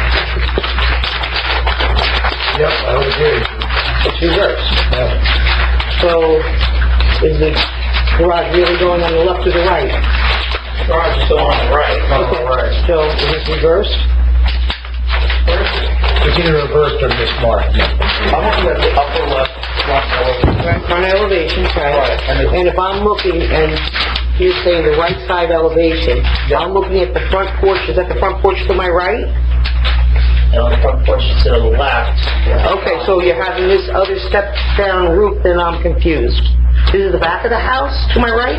Yep, I would agree. it's reversed. Yep. So, is the garage really going on the left or the right? garage is still on the right. Okay, so is this reversed? It's either reversed or mismarked. I'm looking at the upper left front elevation. Right, front elevation, right? Right, and it- And if I'm looking, and you're saying the right side elevation, I'm looking at the front porch, is that the front porch to my right? No, the front porch is to the left. Okay, so you're having this other step down roof, then I'm confused. This is the back of the house to my right?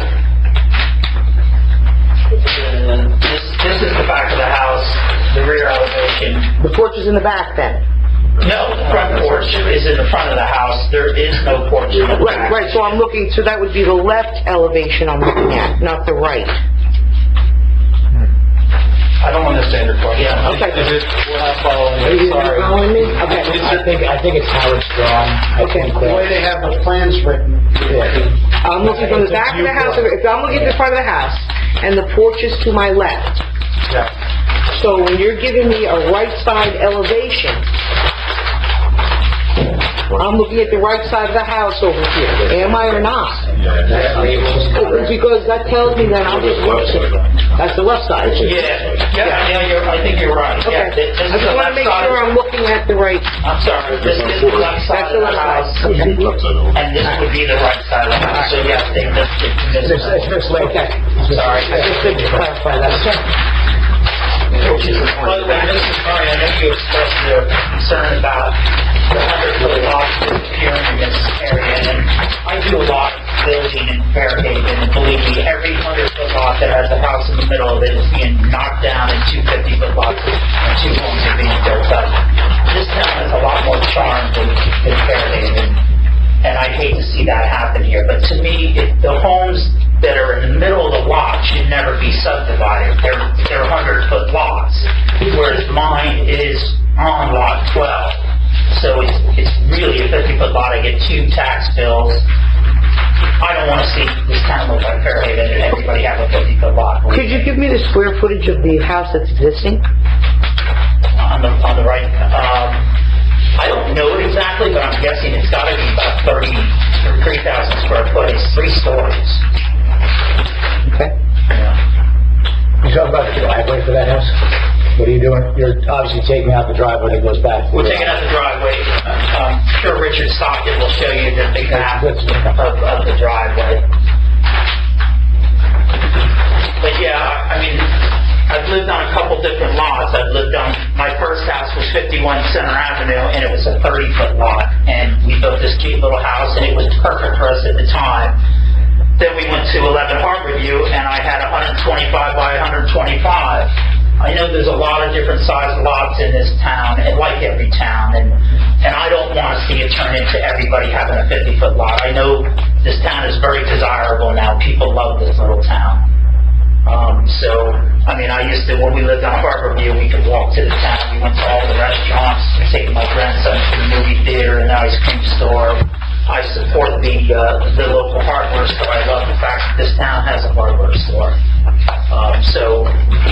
And this, this is the back of the house, the rear elevation. The porch is in the back then? No, the front porch is in the front of the house. There is no porch in the Right, back. right, so I'm looking, so that would be the left elevation I'm looking at, not the right. I don't understand your question. Yeah, okay. Is it, we're not following Are it, you sorry. following me? Okay. I think, I think it's how it's drawn. I Okay. think The way that- they have the plans written, Yeah. I'm looking from the back of the house, if I'm looking at the front of the house, and the porch is to my left. Yeah. So when you're giving me a right side elevation, I'm looking at the right side of the house over here. Am I or not? Because that tells me that I'm just... That's the left side. Yeah, yeah, yeah, you're, I think you're right. Yeah, Okay. this I is just the want to left make side. sure I'm looking at the right... I'm sorry, this is the left side That's the of the left house, side. Okay. and this would be the right side of the house. So yes, they missed it. It's, it's missed it. mislaid. Okay. Sorry. I just need to clarify that. Which is, by the way, Missus Murray, I know you expressed your concern about the hundred foot lots disappearing in this area, and I do a lot of building in Fairhaven, and believe me, every hundred foot lot that has a house in the middle of it is being knocked down, and two fifty foot lots and two homes are being built up. This town has a lot more charm than, than Fairhaven, and I hate to see that happen here, but to me, if the homes that are in the middle of the lot should never be subdivided. They're, they're hundred foot lots, whereas mine is on lot twelve. So it's, it's really a fifty foot lot. I get two tax bills. I don't want to see this town look like Fairhaven and everybody have a fifty foot lot. Could you give me the square footage of the house that's existing? On the, on the right, um, I don't know it exactly, but I'm guessing it's gotta be about thirty-three thousand square foot. It's three stories. Okay. You talking about the driveway for that house? What are you doing? You're obviously taking out the driveway that goes back. We're taking out the driveway. Um, sure Richard Stockton will show you the big map of, of the driveway. But yeah, I mean, I've lived on a couple different lots. I've lived on, my first house was fifty-one Center Avenue, and it was a thirty foot lot. And we built this cute little house, and it was perfect for us at the time. Then we went to eleven Harborview, and I had one twenty-five by one twenty-five. I know there's a lot of different size lots in this town, and like every town, and, and I don't want to see it turn into everybody having a fifty-foot lot. I know this town is very desirable now. People love this little town. Um, so, I mean, I used to, when we lived on Harborview, we could walk to the town. We went to all the restaurants, taking my grandson to the movie theater and the ice cream store. I support the uh, the local hardware store. I love the fact that this town has a hardware store. Um, so,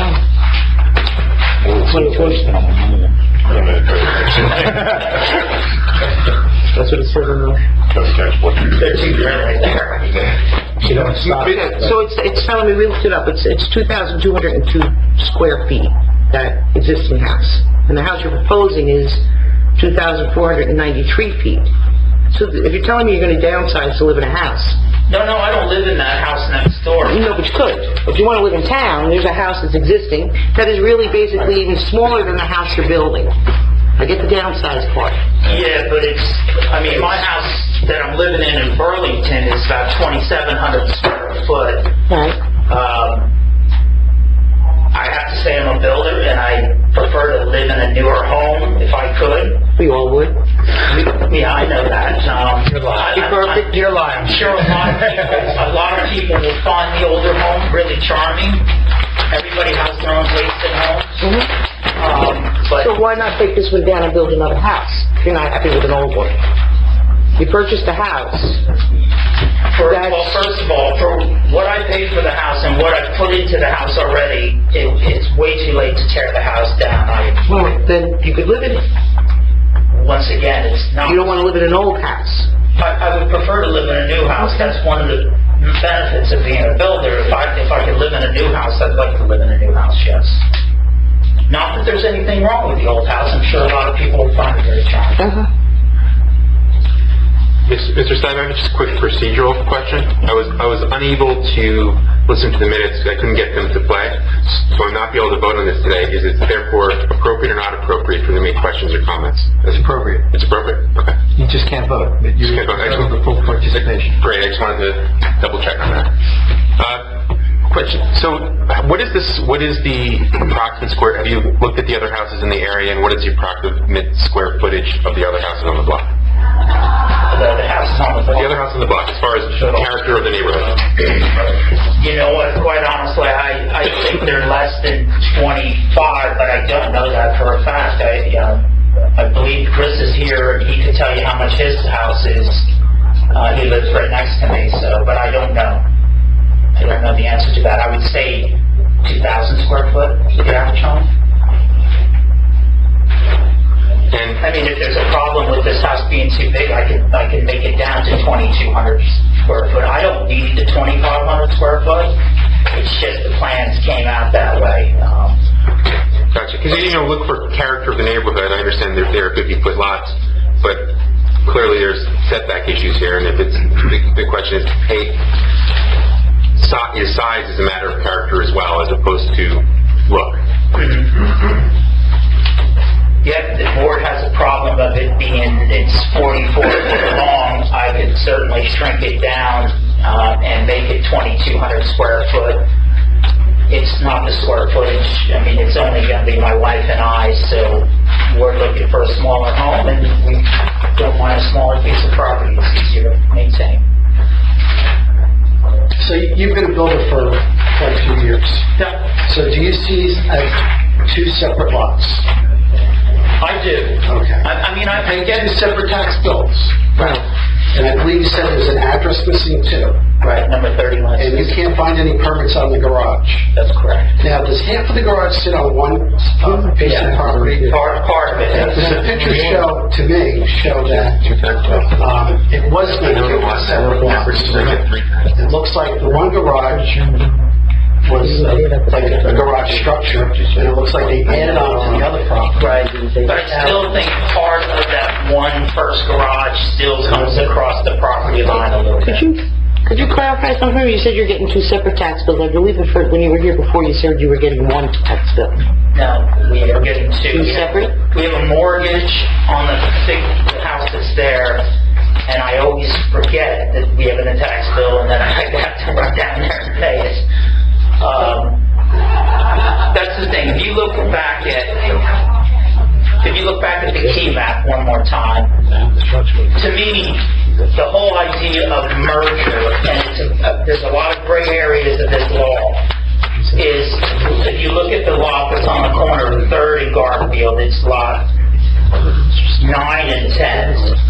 That's what it said on the... they're two grand right there. You don't stop. So it's, it's telling me, we looked it up, it's, it's two thousand two hundred two square feet, that existing house. And the house you're proposing is two thousand four hundred ninety-three feet. So if you're telling me you're gonna downsize to live in a house, No, no, I don't live in that house next door. you know, but you could. If you wanna live in town, there's a house that's existing that is really basically even smaller than the house you're building. I get the downsize part. Yeah, but it's, I mean, my house that I'm living in in Burlington is about twenty-seven hundred square foot. Right. Um, I have to say I'm a builder, and I prefer to live in a newer home if I could. We all would. Yeah, I know that. Um, You're lying. I- I- You're lying. I'm sure a lot of people, a lot of people will find the older home really charming. Everybody has their own taste in homes. Um, but So why not take this one down and build another house, if you're not happy with an old one? You purchased a house. For, That's- well, first of all, for what I paid for the house and what I put into the house already, it, it's way too late to tear the house down. I, Well, then you could live in it. once again, it's not. You don't wanna live in an old house. I, I would prefer to live in a new house. That's one of the benefits of being a builder. If I, if I could live in a new house, I'd like to live in a new house, yes. Not that there's anything wrong with the old house. I'm sure a lot of people will find it very charming. Uh-huh. Mister Steinbeck, just a quick procedural question. I was I was unable to listen to the minutes. I couldn't get them to play, so I'll not be able to vote on this today. Is it therefore appropriate or not appropriate for them to make questions or comments? It's appropriate. It's appropriate? Okay. You just can't vote, but you Just can't vote. have the full participation. Great, I just wanted to double check on that. Uh, question, so what is this, what is the approximate square, have you looked at the other houses in the area, and what is the approximate square footage of the other houses on the block? The, the house is on the The other house on the block, as far as the character of the neighborhood? You know what, quite honestly, I, I think they're less than twenty-five, but I don't know that for a fact. I, uh, I believe Chris is here, and he could tell you how much his house is. Uh, he lives right next to me, so, but I don't know. I don't know the answer to that. I would say two thousand square foot, the average home. And I mean, if there's a problem with this house being too big, I could, I could make it down to twenty-two hundred square foot. I don't need the twenty-five hundred square foot. It's just the plans came out that way. Um, Gotcha, because, you know, look for character of the neighborhood. I understand they're, they're fifty-foot lots, but clearly there's setback issues here, and if it's, the, the question is, hey, si your size is a matter of character as well, as opposed to look. Yeah, if the board has a problem of it being, it's forty-four foot long, I could certainly shrink it down, uh, and make it twenty-two hundred square foot. It's not the square footage, I mean, it's only gonna be my wife and I, so we're looking for a smaller home, and we don't want a smaller piece of property, it's easier to maintain. So you- you've been a builder for quite a few years. Yeah, So do you see as two separate lots? I do. Okay. I, I mean, I, I And get two separate tax bills. Right. And I believe you said there's an address missing too. Right, number thirty-one. And you can't find any permits on the garage. That's correct. Now, does half of the garage sit on one uh, piece of property? Part, part of it. The pictures show, to me, show that um, it was going to be separate lots. It looks like the one garage was uh, like a garage structure, and it looks like they added on to the other property. Right, but I still think part of that one first garage still comes across the property line a little Could bit. you, could you clarify something? You said you're getting two separate tax bills. I believe the first, when you were here before, you said you were getting one tax bill. No, we are getting two. Two separate? We have a mortgage on the big the house that's there, and I always forget that we have a tax bill, and then I have to run down there and pay it. Um, that's the thing, if you look to me, the whole idea of merger, and it's a, there's a lot of gray areas of this law, is if you look at the lot that's on the corner of Third and Garfield, it's lot nine and ten.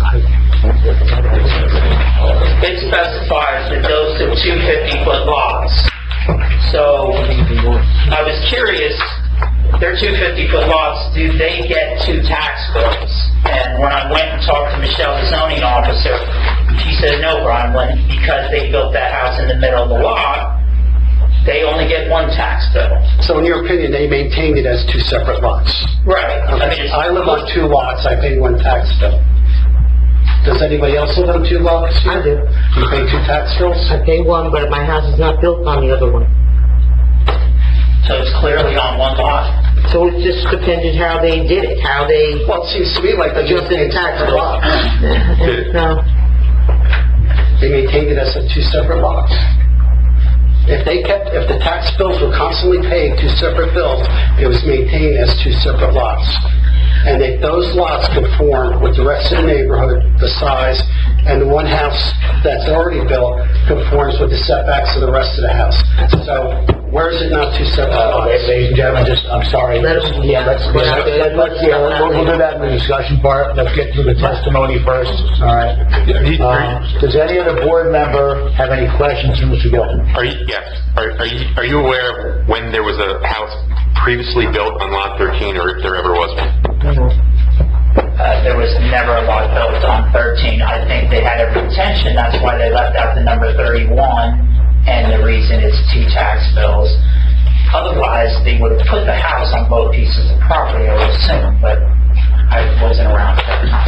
It specifies that those are two fifty-foot lots. So, I was curious, they're two fifty-foot lots, do they get two tax bills? And when I went and talked to Michelle, the zoning officer, she said, no, Brian, when, because they built that house in the middle of the lot, they only get one tax bill. So in your opinion, they maintained it as two separate lots? Right. I mean, Okay. it's, I live on two lots, I pay one tax bill. Does anybody else live on two lots? I do. You pay two tax bills? I pay one, but my house is not built on the other one. so it's clearly on one lot. So it just depended how they did it, how they Well, it seems to me like they just adjusted the paid tax separate bill. lots. No. They maintained it as two separate lots. If they kept, if the tax bills were constantly paid two separate bills, it was maintained as two separate lots. And if those lots conform with the rest of the neighborhood, the size, and the one house that's already built conforms with the setbacks of the rest of the house. So, where is it not two separate Uh, lots? ladies and gentlemen, just, I'm sorry. Let 'em- Yeah, let's, Yeah, let's, let's, let's- yeah, we'll, we'll do that in the discussion part. Let's get through the testimony first, all right? Um, does any other board member have any questions for Mister Gilpin? Are you, yes, are, are you, are you aware of when there was a house previously built on lot thirteen, or if there ever was one? Uh, there was never a lot built on thirteen. I think they had every intention, that's why they left out the number thirty-one, and the reason it's two tax bills. Otherwise, they would have put the house on both pieces of property, I would assume, but I wasn't around.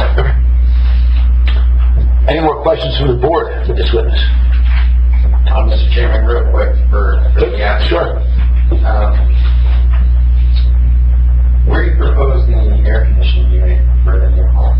Any more questions from the board for this witness? Uh, Mister Chairman, real quick for, for the applicant. Sure. Um, where do you propose the air conditioning unit for the new home?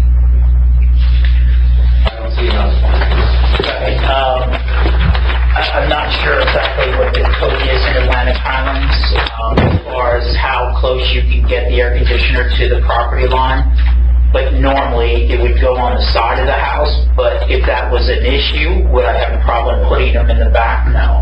I don't see it on the plans. Okay, um, I, I'm not sure exactly what the code is in Atlantic Highlands, um, as far as how close you can get the air conditioner to the property line. But normally, it would go on the side of the house, but if that was an issue, would I have a problem putting them in the back? No.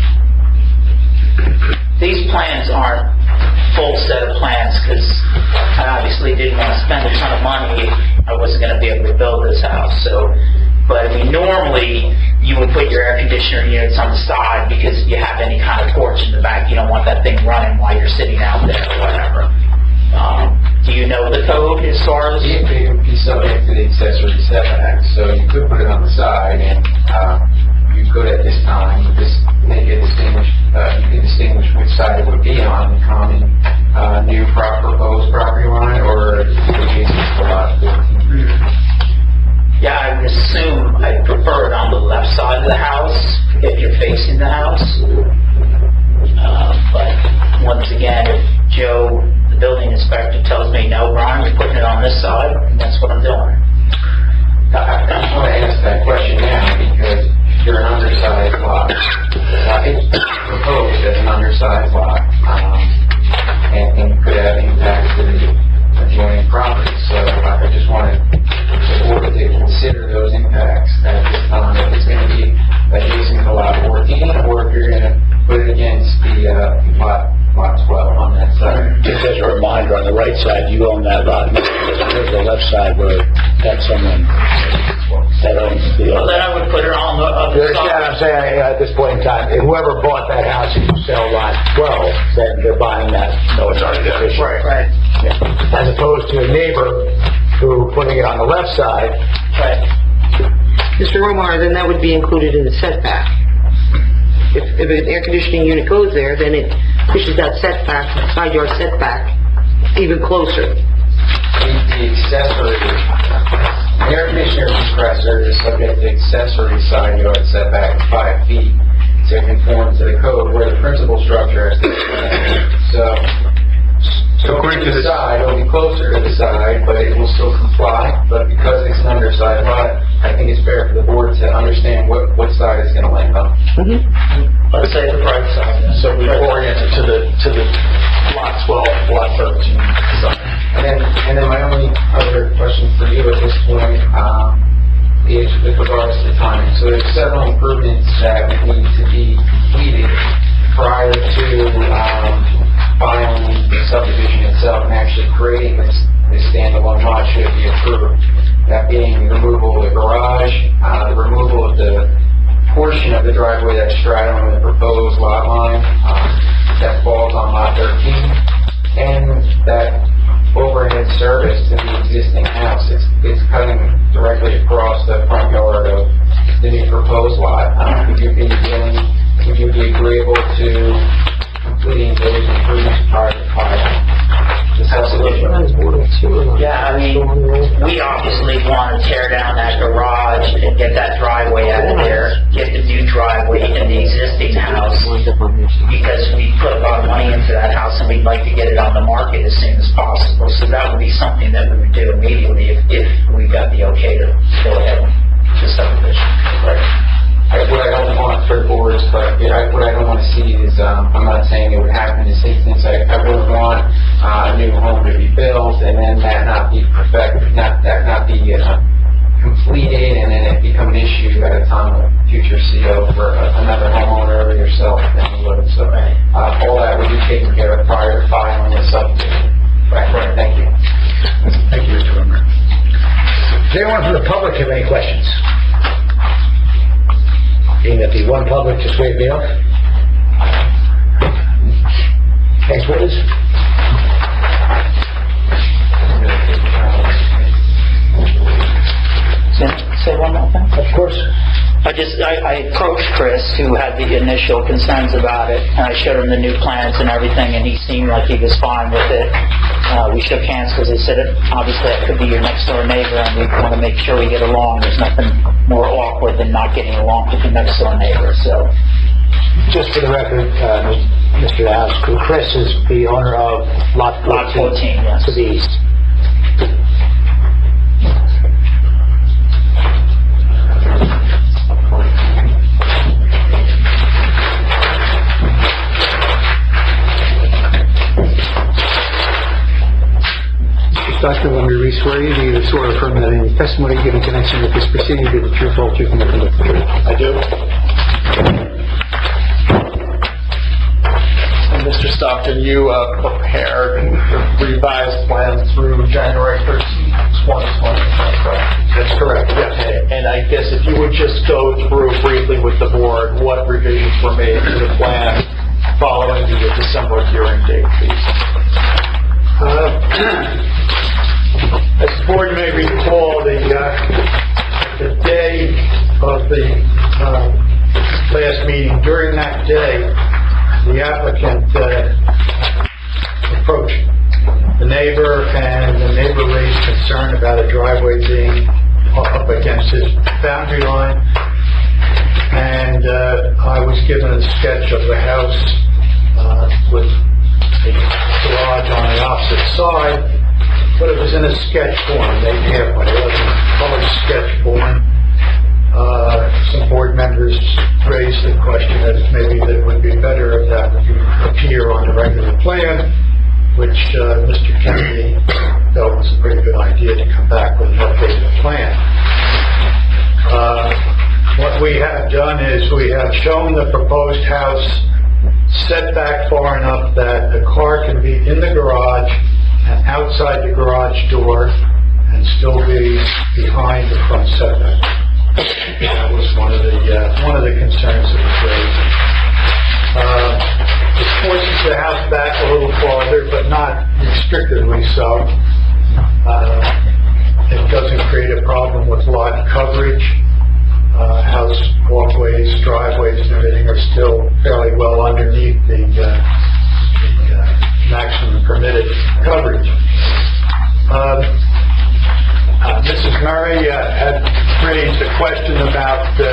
These plans aren't full set of plans, because I obviously didn't want to spend a ton of money. I wasn't going to be able to build this house, so, but I mean, normally, you would put your air conditioner units on the side, because if you have any kind of porch in the back, you don't want that thing running while you're sitting out there or whatever. Um, do you know the code as far as? It it would be subject to the accessory setback, so you could put it on the side, and, uh, you could at this time, just make it distinguish, uh, you can distinguish which side it would be on, the common, uh, new pro- proposed property line, or adjacent to lot fourteen. Yeah, I would assume I'd prefer it on the left side of the house, if you're facing the house. Uh, but, once again, if Joe, the building inspector, tells me, no, Brian, you're putting it on this side, and that's what I'm doing. I I just want to ask that question now, because you're an undersized lot. Uh, it's proposed as an undersized lot, um, and, and could have impacts to the adjoining property. So I just wanted the board to consider those impacts at this time, if it's going to be adjacent to lot fourteen, or if you're going to put it against the, uh, lot, lot twelve on that side. Just as a reminder, on the right side, you own that lot. There's the left side where that's someone that owns the Well, other. then I would put it on the other You understand what I'm side. saying? Uh, At this point in time, if whoever bought that house and you sell lot twelve, then they're buying that, no, it's already there. Right, right, Yeah. As opposed to a neighbor who putting it on the left side. right. Mister Romar, then that would be included in the setback. If, if an air conditioning unit goes there, then it pushes that setback, side yard setback, even closer. The the accessory, air conditioner compressor is subject to accessory side yard setback of five feet to conform to the code, where the principal structure has to be. So, so according to the side, it'll be closer to the side, but it will still comply. But because it's an undersized lot, I think it's fair for the board to understand what, what side it's gonna land on. Let's say the right side. then. So we orient it to the, to the lot twelve, lot thirteen side. And then, and then my only other question for you at this point, um, with regards to timing. So there's several improvements that need to be completed prior to um, filing the subdivision itself and actually creating this, this standalone lot should it be approved. That being removal of the garage, uh, the removal of the portion of the driveway that's straddling the proposed lot line uh, that falls on lot thirteen, and that overhead service to the existing house. It's, it's cutting directly across the front yard of the new proposed lot. Um, would you be willing, would you be agreeable to completing those improvements prior to filing the subdivision? Yeah, I mean, we obviously want to tear down that garage and get that driveway out of there, get the new driveway in the existing house, because we put a lot of money into that house and we'd like to get it on the market as soon as possible. So that would be something that we would do immediately if, if we got the okay to go ahead with the subdivision. Right. I- What I don't want for the boards, but I- what I don't want to see is, um, I'm not saying it would happen in this instance, I, I wouldn't want uh, a new home to be built and then that not be perfected, not, that not be uh, completed, and then it become an issue at a time of future C O for uh, another homeowner or yourself down the road. So uh, all that would be taken care of prior to filing the subdivision. Right, right, thank you. Thank you, Mister Rimmer. Does anyone from the public have any questions? Being that the one public just waved me off. Next witness. Say one more thing? Of course. I just, I, I approached Chris, who had the initial concerns about it, and I showed him the new plans and everything, and he seemed like he was fine with it. Uh, we shook hands because he said, it, obviously, that could be your next door neighbor, and we want to make sure we get along. There's nothing more awkward than not getting along with the next door neighbor, so. Just for the record, uh, Mister House, Chris is the owner of Lot fourteen. Lot fourteen, yes. To the east. Doctor Lumley Reese, where you do you swear or affirm that any testimony given in connection with this proceeding be the truth, whole truth, and nothing but the truth? I do. And Mister Stockton, you uh, prepared the revised plan through January thirteenth, twenty twenty, correct? That's correct, yes. Okay. And I guess if you would just go through briefly with the board what revisions were made to the plan following the December hearing date, please. Uh, As the board may recall, the, uh, the day of the uh, last meeting, during that day, the applicant uh, approached the neighbor, and the neighbor raised concern about a driveway being up against his boundary line. And uh, I was given a sketch of the house uh, with the garage on the opposite side. But it was in a sketch form. They have one. It wasn't a colored sketch form. Uh, some board members raised the question that maybe that it would be better if that would appear on the regular plan, which uh, Mister Kennedy felt was a pretty good idea to come back with an updated plan. Uh, what we have done is we have shown the proposed house set back far enough that the car can be in the garage and outside the garage door and still be behind the front setback. That was one of the uh, one of the concerns that was raised. Uh, it forces the house back a little farther, but not restrictively so. Uh, it doesn't create a problem with lot coverage. Uh, house walkways, driveways, and everything are still fairly well underneath the, uh, the uh, maximum permitted coverage. Uh, uh, Missus Murray uh, had raised a question about uh,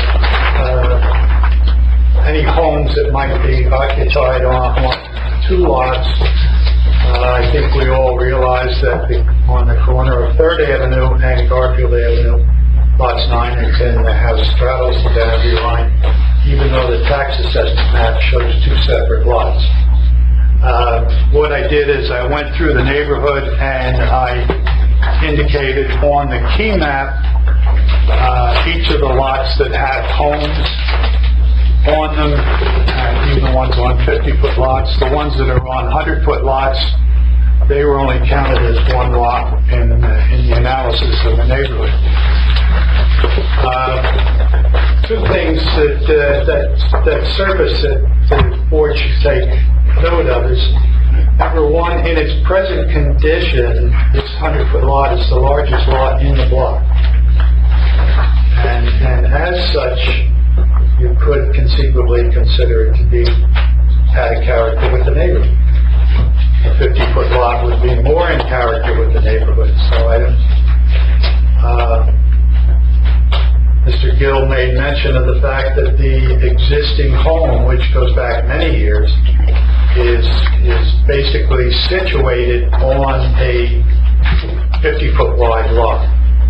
uh, any homes that might be occupied on, on two lots. Uh, I think we all realize that the, on the corner of Third Avenue and Garfield Avenue, lots nine and ten, the house straddles the boundary line, even though the tax assessment map shows two separate lots. Uh, what I did is I went through the neighborhood and I indicated on the key map uh, each of the lots that have homes on them, and even the ones on fifty-foot lots. The ones that are on hundred-foot lots, they were only counted as one lot in, in the analysis of the neighborhood. Uh, two things that, uh, that, that surface that the board should take note of is, number one, in its present condition, this hundred-foot lot is the largest lot in the block. And, and as such, you could conceivably consider it to be out of character with the neighborhood. A fifty-foot lot would be more in character with the neighborhood. So I don't, uh, Mister Gill made mention of the fact that the existing home, which goes back many years, is is basically situated on a fifty-foot wide lot.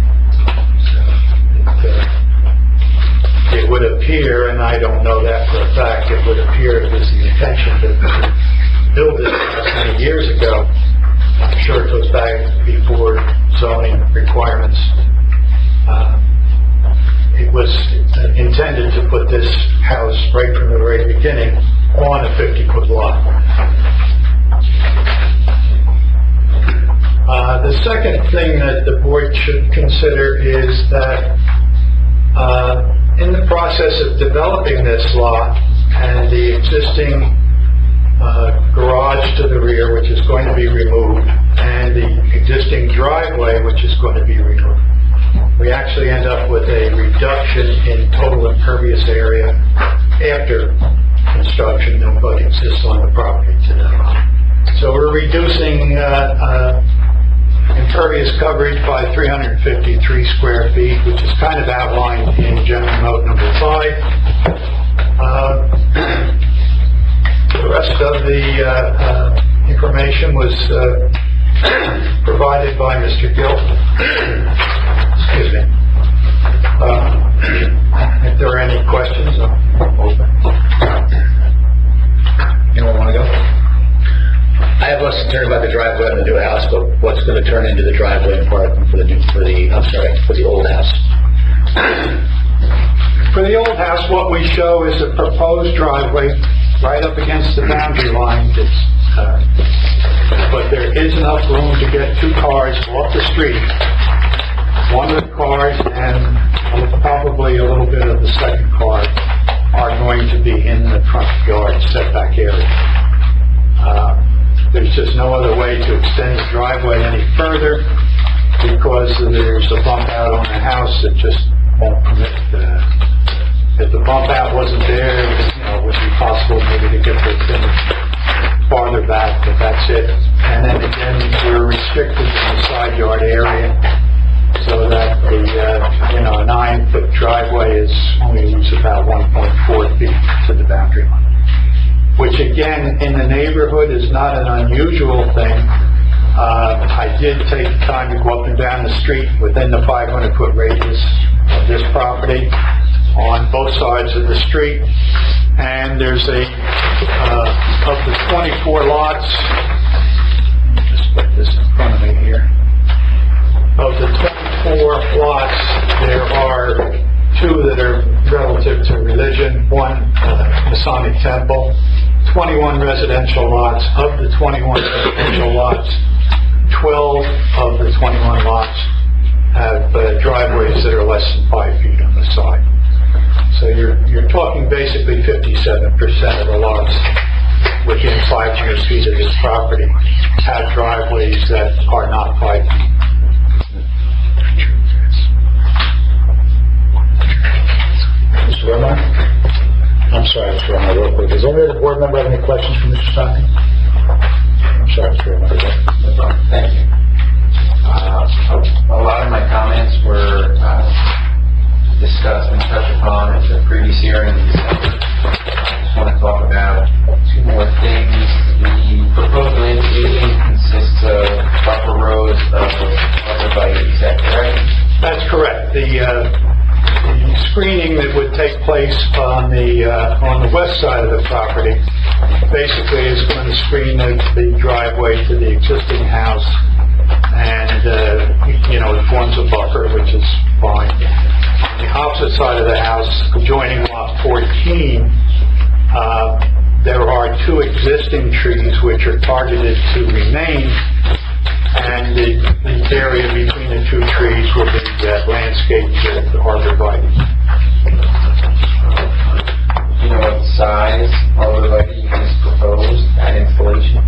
So it, uh, it would appear, and I don't know that for a fact, it would appear it was the intention to build this house many years ago. I'm sure it goes back before zoning requirements. Uh, It was intended to put this house right from the very beginning on a fifty-foot lot. Uh, the second thing that the board should consider is that uh, in the process of developing this lot and the existing uh, garage to the rear, which is going to be removed, and the existing driveway, which is going to be removed, we actually end up with a reduction in total impervious area after construction than what exists on the property today. So we're reducing uh, uh, impervious coverage by three hundred fifty-three square feet, which is kind of outlined in general note number five. Uh, the rest of the uh, uh, information was uh, provided by Mister Gill. Excuse me. Uh, if there are any questions, I'm open. Anyone want to go? I have less concern about the driveway on the new house, but what's going to turn into the driveway and parking for the new, for the, I'm sorry, for the old house? For the old house, what we show is a proposed driveway right up against the boundary line. It's, uh, but there is enough room to get two cars off the street. One of the cars and probably a little bit of the second car are going to be in the front yard setback area. Uh, there's just no other way to extend the driveway any further because there's a bump out on the house that just won't permit the, if the bump out wasn't there, you know, it would be possible maybe to get the thing farther back, but that's it. And then again, we're restricted in the side yard area so that the, uh, you know, a nine-foot driveway is only lose about one point four feet to the boundary line, which again, in the neighborhood is not an unusual thing. Uh, I did take the time to go up and down the street within the five hundred foot radius of this property on both sides of the street, and there's a, uh, of the twenty-four lots, just put this in front of me here, of the twenty-four lots, there are two that are relative to religion, one uh, Masonic temple, twenty-one residential lots. Of the twenty-one residential lots, twelve of the twenty-one lots have uh, driveways that are less than five feet on the side. So you're, you're talking basically fifty-seven percent of the lots within five hundred feet of this property have driveways that are not five feet. Mister Romar? I'm sorry, Mister Romar, real quick. Does any other board member have any questions for Mister Stockton? I'm sorry, Mister Romar. No problem. Thank you. Uh, a lot of my comments were uh, discussed and touched upon at the previous hearing in December. I just want to talk about two more things. The proposed landscaping consists of buffer rows of arborvitae, is that correct? That's correct. The, uh, the screening that would take place on the uh, on the west side of the property basically is going to screen the, the driveway to the existing house, and uh, you know, it forms a buffer, which is fine. On the opposite side of the house, adjoining lot fourteen, uh, there are two existing trees which are targeted to remain, and the, the area between the two trees will be uh, landscaped with arborvitae. You know what size arborvitae is proposed at installation?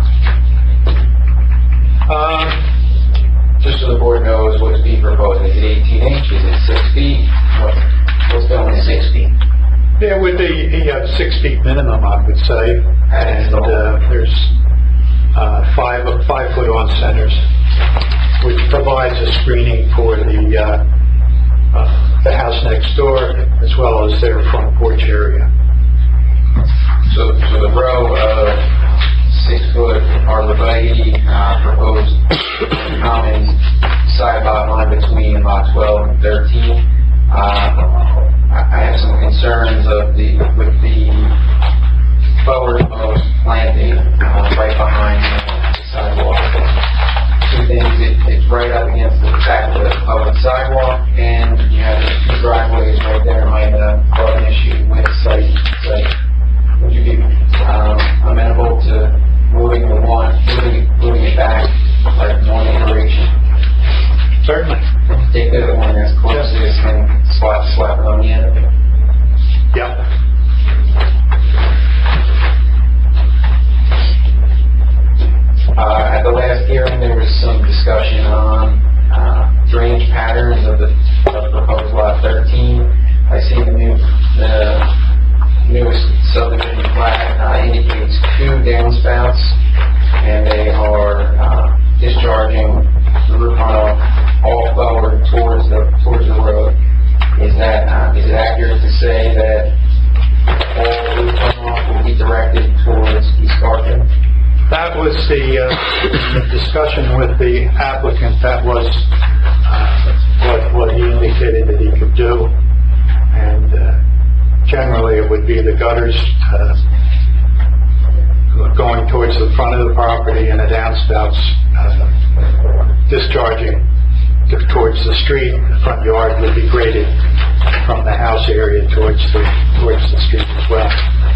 Um, Just so the board knows what's being proposed. Is it eighteen inches? Is it six feet? What, what's going in? Six feet. Yeah, with the, uh, six feet minimum, I would say, and, uh, there's, uh, five, five foot on centers, which provides a screening for the, uh, uh, the house next door, as well as their front porch area. So, so the row of six-foot arborvitae, uh, proposed common side lot line between lot twelve and thirteen. Uh, I have some concerns of the, with the forwardmost planting, uh, right behind the sidewalk. Two things, it, it's right up against the back of the public sidewalk, and you have the two driveways right there, might, uh, cause an issue with site, site. Would you be, um, amenable to moving the one, moving, moving it back, like one iteration? Certainly. Take the one that's closest and slap, slap it on the end of it. Yep. Uh, at the last hearing, there was some discussion on, uh, drainage patterns of the, of proposed lot thirteen. I see the new, the newest subdivision plat, uh, indicates two downspouts, and they are, uh, discharging the roof runoff all forward towards the, towards the road. Is that, uh, is it accurate to say that all roof runoff will be directed towards East Garfield? That was the, uh, the discussion with the applicant. That was, uh, what, what he indicated that he could do. And, uh, generally it would be the gutters, uh, going towards the front of the property, and the downspouts, uh, discharging to- towards the street. The front yard would be graded from the house area towards the, towards the street as well.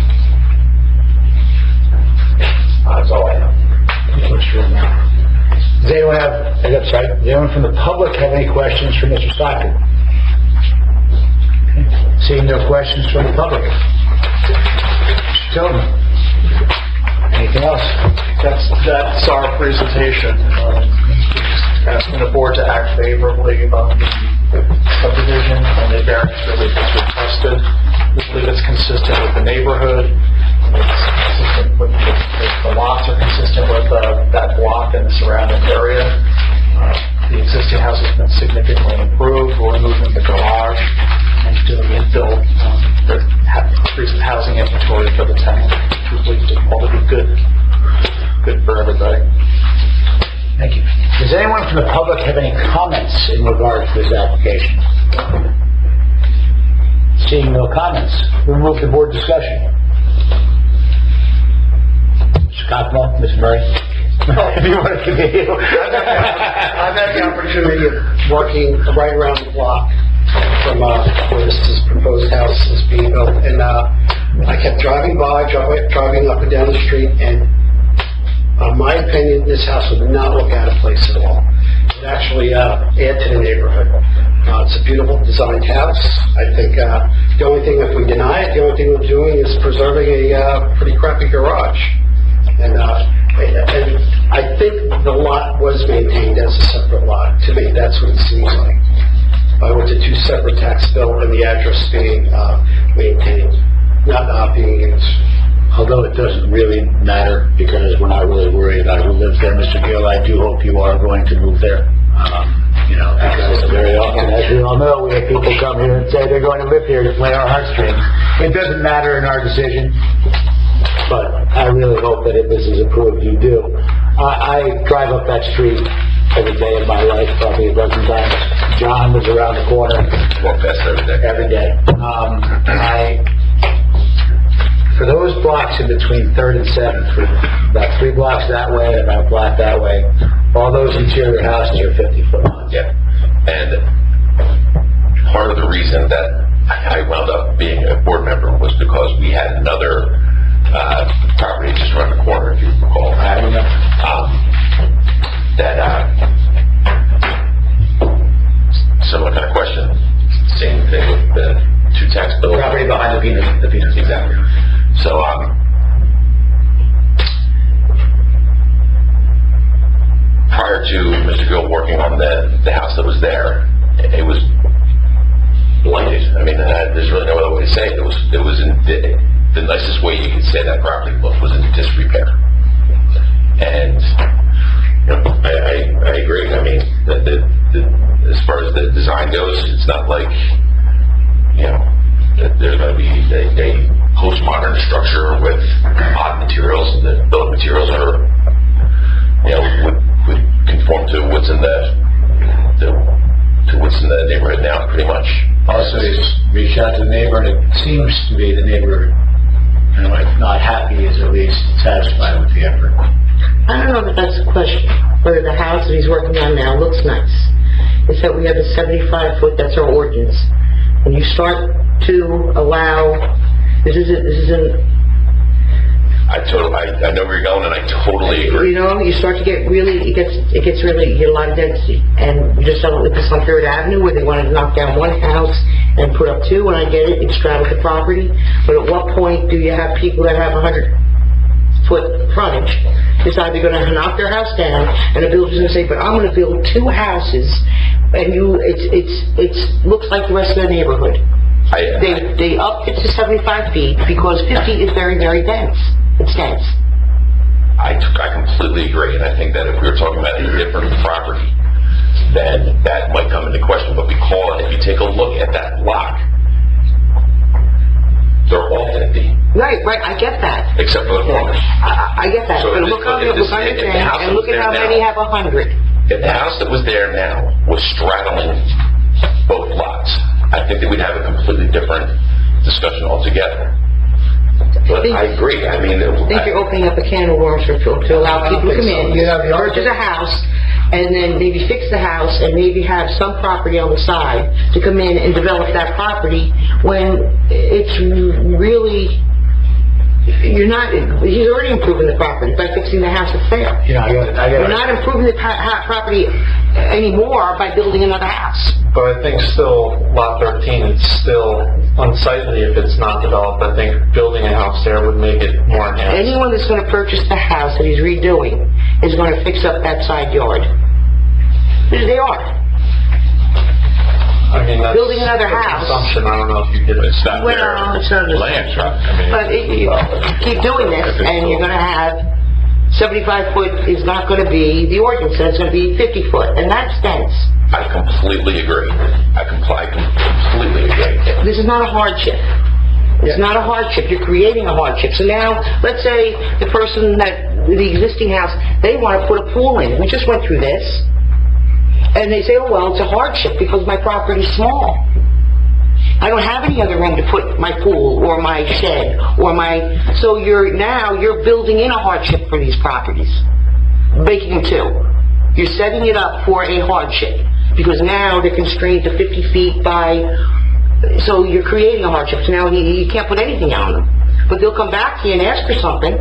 Uh, that's all I have. Does anyone have, I'm sorry, does anyone from the public have any questions for Mister Stockton? Okay. Seeing no questions from the public. Mister Tillman? Anything else? That's, that's our presentation. Um, asking the board to act favorably about the subdivision and the variance relief that's requested. We believe it's consistent with the neighborhood. It's consistent with, the, the lots are consistent with uh, that block and the surrounding area. Uh, the existing house has been significantly improved. We're removing the garage and doing infill, um, to have increased housing inventory for the tenant. We believe it will be good, good for everybody. Thank you. Does anyone from the public have any comments in regard to this application? Seeing no comments, we'll move to board discussion. Mister Cockmo, Miz Murray? If you want to continue. I've had the opportunity of working right around the block from uh, where this is proposed house is being built, and uh, I kept driving by, driving, driving up and down the street, and uh, my opinion, this house would not look out of place at all. It would actually uh, add to the neighborhood. Uh, it's a beautiful designed house. I think uh, the only thing, if we deny it, the only thing we're doing is preserving a uh, pretty crappy garage. And, uh, and I think the lot was maintained as a separate lot. To me, that's what it seems like. I went to two separate tax bill and the address being uh, maintained, not uh, being used. Although it doesn't really matter, because we're not really worried about who lives there, Mister Gill, I do hope you are going to move there. Um, you know, because very often, as we all know, we have people come here and say they're going to live here to play our heartstrings. It doesn't matter in our decision, but I really hope that if this is approved, you do. I, I drive up that street every day of my life, probably a dozen times. John was around the corner. Walk past every day. Every day. Um, I, for those blocks in between third and seventh, for about three blocks that way and about a block that way, all those interior houses are fifty foot lines. Yeah. And part of the reason that I wound up being a board member was because we had another uh, property just around the corner, if you recall. I remember. Um, that, uh, similar kind of question. Same thing with the two tax bills. Property behind the peanuts, the peanuts. Exactly. So, um, prior to Mister Gill working on the, the house that was there, it was blighted. I mean, uh, there's really no other way to say it. It was, it was in the, the nicest way you could say that property was, was in disrepair. And, you know, I, I, I agree. I mean, the, the, the, as far as the design goes, it's not like, you know, that there's going to be a, a postmodern structure with odd materials, and the building materials are, you know, would, would conform to what's in the, the to what's in the neighborhood now, pretty much. Also, he's reached out to the neighbor, and it seems to be the neighbor, you know, if not happy, is at least satisfied with the effort. I don't know if that's the question, whether the house that he's working on now looks nice. It's that we have a seventy-five foot, that's our ordinance. When you start to allow, this isn't, this isn't, I totally, I, I know where you're going, and I totally agree. you know, you start to get really, it gets, it gets really, you get a lot of density. And you just don't look at this on Third Avenue where they wanted to knock down one house and put up two, and I get it, it straddles the property. But at what point do you have people that have a hundred foot frontage decide they're gonna knock their house down, and the builder's gonna say, but I'm gonna build two houses, and you, it's, it's, it's, looks like the rest of the neighborhood. I, They, they upped it to seventy-five feet because fifty is very, very dense. It's dense. I, I completely agree, and I think that if we were talking about a different property, then that might come into question. But we call it, if you take a look at that block, they're all empty, Right, right, I get that. except for the corners. I, I get that, So but if look this- on, if look this- on your if the thing, house and was look at there how now- many have a hundred. If the house that was there now was straddling both lots, I think that we'd have a completely different discussion altogether. But I agree, I mean... I think you're opening up a can of worms for, to allow people to come in, You have the purchase a house, and then maybe fix the house, and maybe have some property on the side to come in and develop that property, when it's really, you're not, he's already improving the property by fixing the house that's there. You know, I got, I You're got. not improving the pa- ha- property anymore by building another house. But I think still, lot thirteen, it's still unsightly if it's not developed. I think building a house there would make it more enhanced. Anyone that's gonna purchase the house that he's redoing is gonna fix up that side yard. They are. I mean, that's... Building another that's an house. assumption, I don't know if you get it. It's not Well, their it's not a- land trust, I mean... But if you keep doing this, and you're gonna have, seventy-five foot is not gonna be, the ordinance says it's gonna be fifty foot, and that's dense. I completely agree. I compl- I completely agree. This is not a hardship. It's not a hardship, you're creating a hardship. So now, let's say the person that, the existing house, they wanna put a pool in, we just went through this, and they say, oh, well, it's a hardship because my property's small. I don't have any other room to put my pool, or my shed, or my, so you're, now, you're building in a hardship for these properties, making them two. You're setting it up for a hardship, because now they're constrained to fifty feet by, so you're creating a hardship, so now you, you can't put anything on them. But they'll come back to you and ask for something.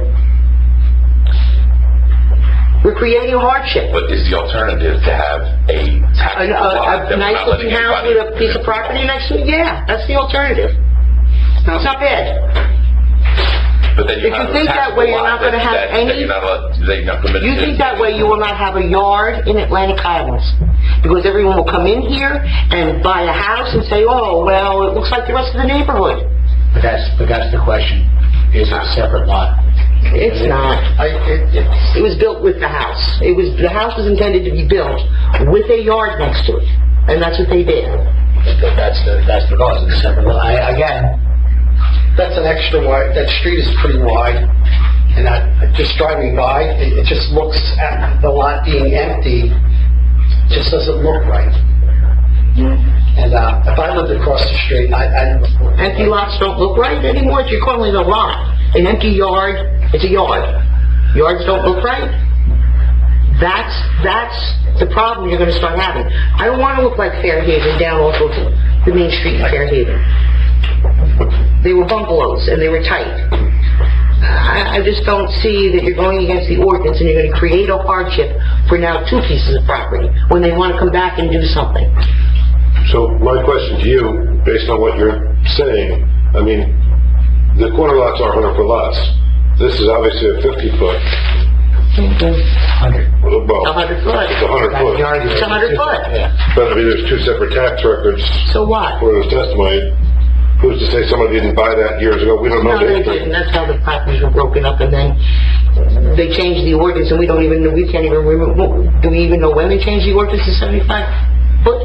We're creating a hardship. But is the alternative to have a A, taxable lot a, a that we're nice not looking letting house anybody... with a piece of property next to it, yeah, that's the alternative. It's not bad. But then you If you have a think that taxable way, you're lot not gonna that- have that- any- that you're not allowed, that you're not permitted You to... think that way you will not have a yard in Atlantic Highlands, because everyone will come in here and buy a house and say, oh, well, it looks like the rest of the neighborhood. But that's, but that's the question. Is it a separate lot? It's not. I, it, it's, It was built with the house. It was, the house was intended to be built with a yard next to it, and that's what they did. that's the, that's the cause of the separate lot. I, again, That's an extra wide, that street is pretty wide, and I, just driving by, it, it just looks at the lot being empty, just doesn't look right. And, uh, if I lived across the street, I, I never thought... Empty lots don't look right anymore, if you're calling it a lot. An empty yard, it's a yard. Yards don't look right. That's, that's the problem you're gonna start having. I don't wanna look like Fairhaven down off of the main street in Fairhaven. They were bungalows and they were tight. I, I just don't see that you're going against the ordinance and you're gonna create a hardship for now two pieces of property when they wanna come back and do something. So my question to you, based on what you're saying, I mean, the corner lots are one hundred foot lots. This is obviously a fifty foot. Hundred. Well, A hundred foot. it's a hundred foot. It's a hundred foot. But I mean, there's two separate tax records So what? for this testimony. Who's to say somebody didn't buy that years ago? We don't know. No, the they history. didn't. That's how the properties were broken up, and then they changed the ordinance, and we don't even, we can't even remember, do we even know when they changed the ordinance to seventy-five foot?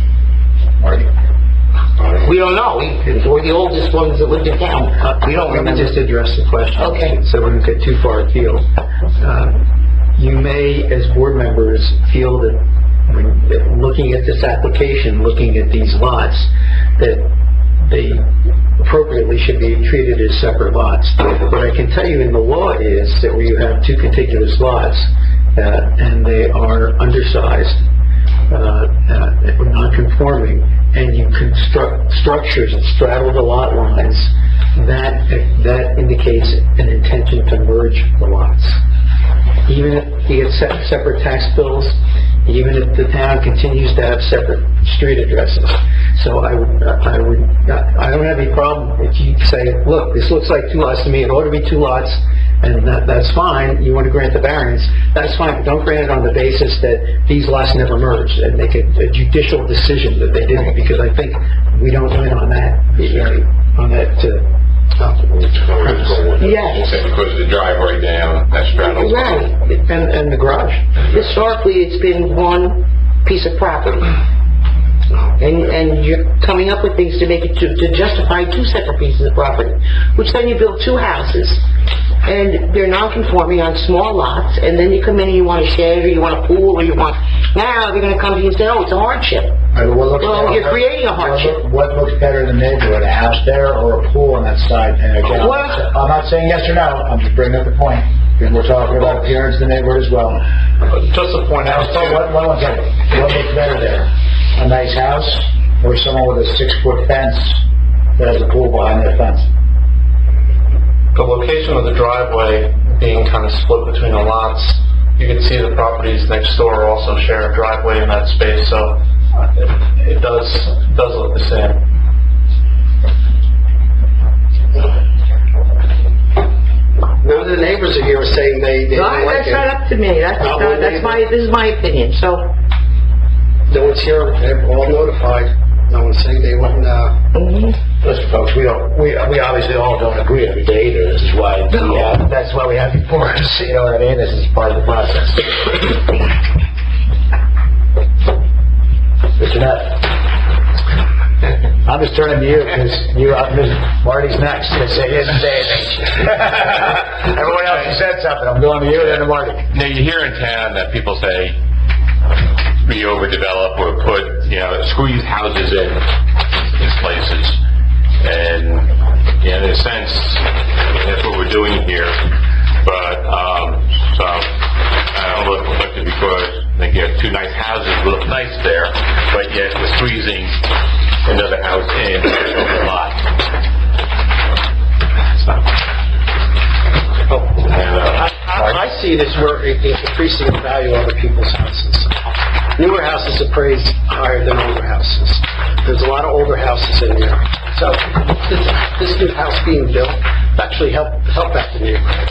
We don't know. We, we're the oldest ones that lived in town. We don't Let me remember. just address the question. Okay. So we don't get too far afield. Uh, You may, as board members, feel that when looking at this application, looking at these lots, that they appropriately should be treated as separate lots. What I can tell you in the law is that where you have two contiguous lots, uh, and they are undersized, uh, uh, non-conforming, and you construct structures that straddle the lot lines, that, that indicates an intention to merge the lots. Even if you get se- separate tax bills, even if the town continues to have separate street addresses. So I would, I would, I don't have any problem if you say, look, this looks like two lots to me, it ought to be two lots, and that, that's fine, you want to grant the variance, that's fine, but don't grant it on the basis that these lots never merged, and make a, a judicial decision that they didn't, because I think we don't win on that, on that, uh, Yes. Because the driveway down, that straddles. Right. and, and the garage. Historically, it's been one piece of property. And, and you're coming up with things to make it, to, to justify two separate pieces of property, which then you build two houses, and they're non-conforming on small lots, and then you come in and you want a shed, or you want a pool, or you want, now they're gonna come to you and say, oh, it's a hardship. Right, but what looks Well, better- you're creating a hardship. What what looks better in the neighborhood, a house there or a pool on that side? And again, I'm Well- not- I'm not saying yes or no, I'm just bringing up the point. Because we're talking about appearance in the neighborhood as well. Just to point out, So what, one, one second, what looks better there? A nice house or someone with a six-foot fence that has a pool behind their fence? the location of the driveway being kind of split between the lots, you can see the properties next door also share a driveway in that space, so uh, it, it does does look the same. None of the neighbors are here saying they, they No, don't like that's it. not up to me, that's, Uh, uh, that's my, this is my opinion, so. No one's here, they're all notified. No one's saying they wouldn't, uh... Listen, folks, we don't, we, we obviously all don't agree every day either. This is why we have, that's why we have you for us, you know what I mean? This is part of the process. Mister Nutt. I'm just turning to you because you, uh, Marty's next. He say, he didn't say anything. Everyone else has said something. I'm going to you and then to Marty. Now, you hear in town that people say, we overdevelop or put, you know, squeeze houses in these places. And, you know, in a sense, that's what we're doing here. But, um, so, I don't look like it because I think you have two nice houses, look nice there, but yet we're squeezing another house in a lot. So, and, uh, I, I see this where it- it's increasing the value of other people's houses. Newer houses appraise higher than older houses. There's a lot of older houses in there. So this, this new house being built actually help help that neighborhood.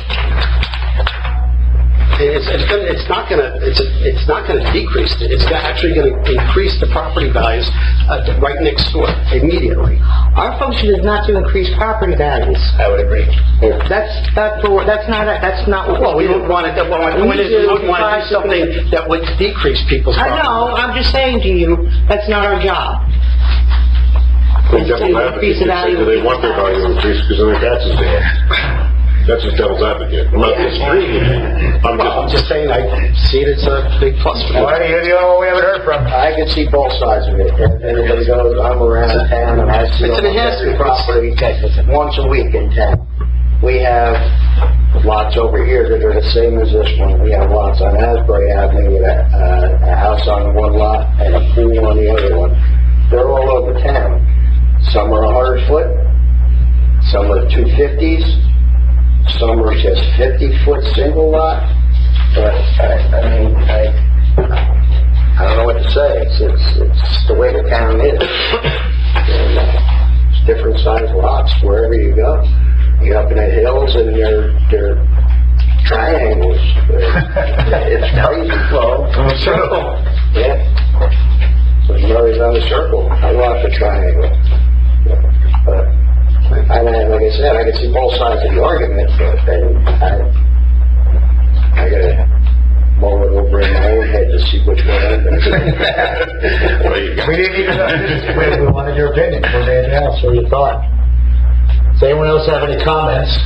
It's, it's gonna, it's not gonna, it's, a, it's not gonna decrease it. It's actually gonna increase the property values uh, right next door immediately. Our function is not to increase property values. I would agree. That's, that's, for- that's not, that's not what Well, we we do. don't want to, well, my We point is, we do wouldn't want to do because- something that would decrease people's I property. know, I'm just saying to you, that's not our job. Well, devil's To advocate, increase the they say value that of they want their value people's increased because of their taxes they have. That's just devil's advocate. I'm not disagreeing with you. I'm Well, I'm just, just saying, I see it as a big plus for them. Marty, you're the only one we haven't heard from. I can see both sides of it. If anybody goes, I'm around town and I see It's an almost every enhancement. property once a week in town. We have lots over here that are the same as this one. We have lots on Asbury Avenue with a, uh, a house on one lot and a pool on the other one. They're all over town. Some are a hundred foot, some are two fifties, some are just fifty foot single lot. But I, I mean, I, I don't know what to say. It's, it's, it's the way the town is. And, uh, it's different size lots wherever you go. You're up in the hills and they're, they're triangles. It's crazy. Well, a circle. Yeah. There's Murray's on a circle. I watch a triangle. But, I mean, like I said, I can see both sides of the argument, but then I, I gotta mull it over in my own head to see which one I'm gonna do. We didn't even know, we, we wanted your opinion, more than anything else, what you thought. Does anyone else have any comments?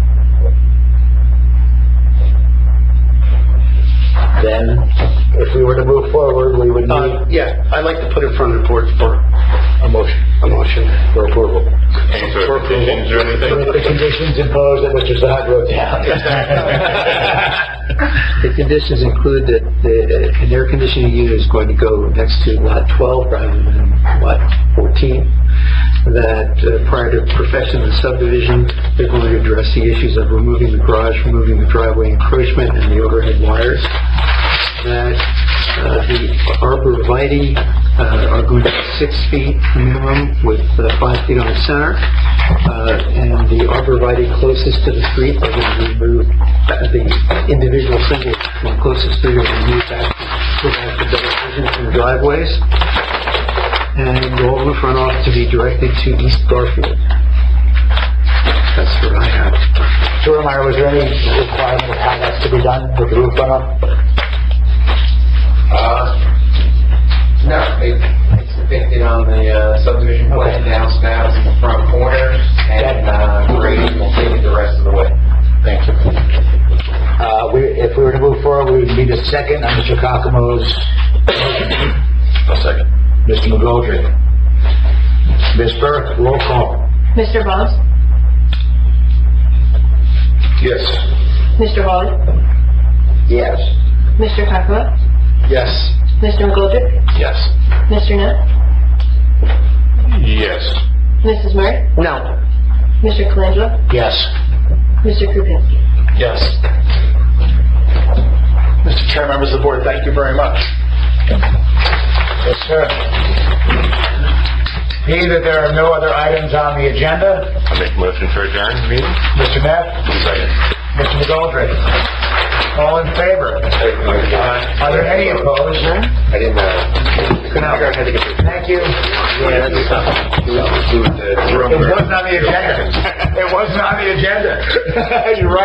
Then, if we were to move forward, we would need Uh, yeah, I'd like to put in front of the board for a motion. a motion for approval. Any sort of conditions or anything? With the conditions imposed that Mister Zahad wrote down. The conditions include that the, an air conditioning unit is going to go next to lot twelve rather than lot fourteen. That uh, prior to perfection of the subdivision, they're going to address the issues of removing the garage, removing the driveway encroachment, and the overhead wires. That uh, the arborvitae uh, are going to be six feet minimum with uh, five feet on the center. Uh, and the arborvitae closest to the street are going to be moved, uh, the individual singles from closest to the street are going to be moved back to provide for better vision from driveways. And all of the front off to be directed to East Garfield. That's what I have. Mister Meyer, was there any requirement of how that's to be done with the roof runoff? Uh, no, it, it's depicted on the uh, subdivision plan, downspouts in the front corners, and uh, grading will take it the rest of the way. Thank you. Uh, we, if we were to move forward, we would need a second on Mister Kokomo's motion. A second. Mister McGoldrick. Miz Burke, roll call. Mister Boggs? Yes. Mister Hawley? Yes. Mister Kakuma? Yes. Mister McGoldrick? Yes. Mister Nutt? Yes. Missus Murray? No. Mister Colangelo? Yes. Mister Krupansky? Yes. Mister Chair, members of the board, thank you very much. Yes, sir. Being that there are no other items on the agenda, I'll make a motion for adjourn the meeting. Mister Neff, Second. Mister McGoldrick, all in favor? Are there any opposed? I didn't, uh, No. Thank you. Yeah, that's tough. It wasn't on the agenda. It wasn't on the agenda. You're right.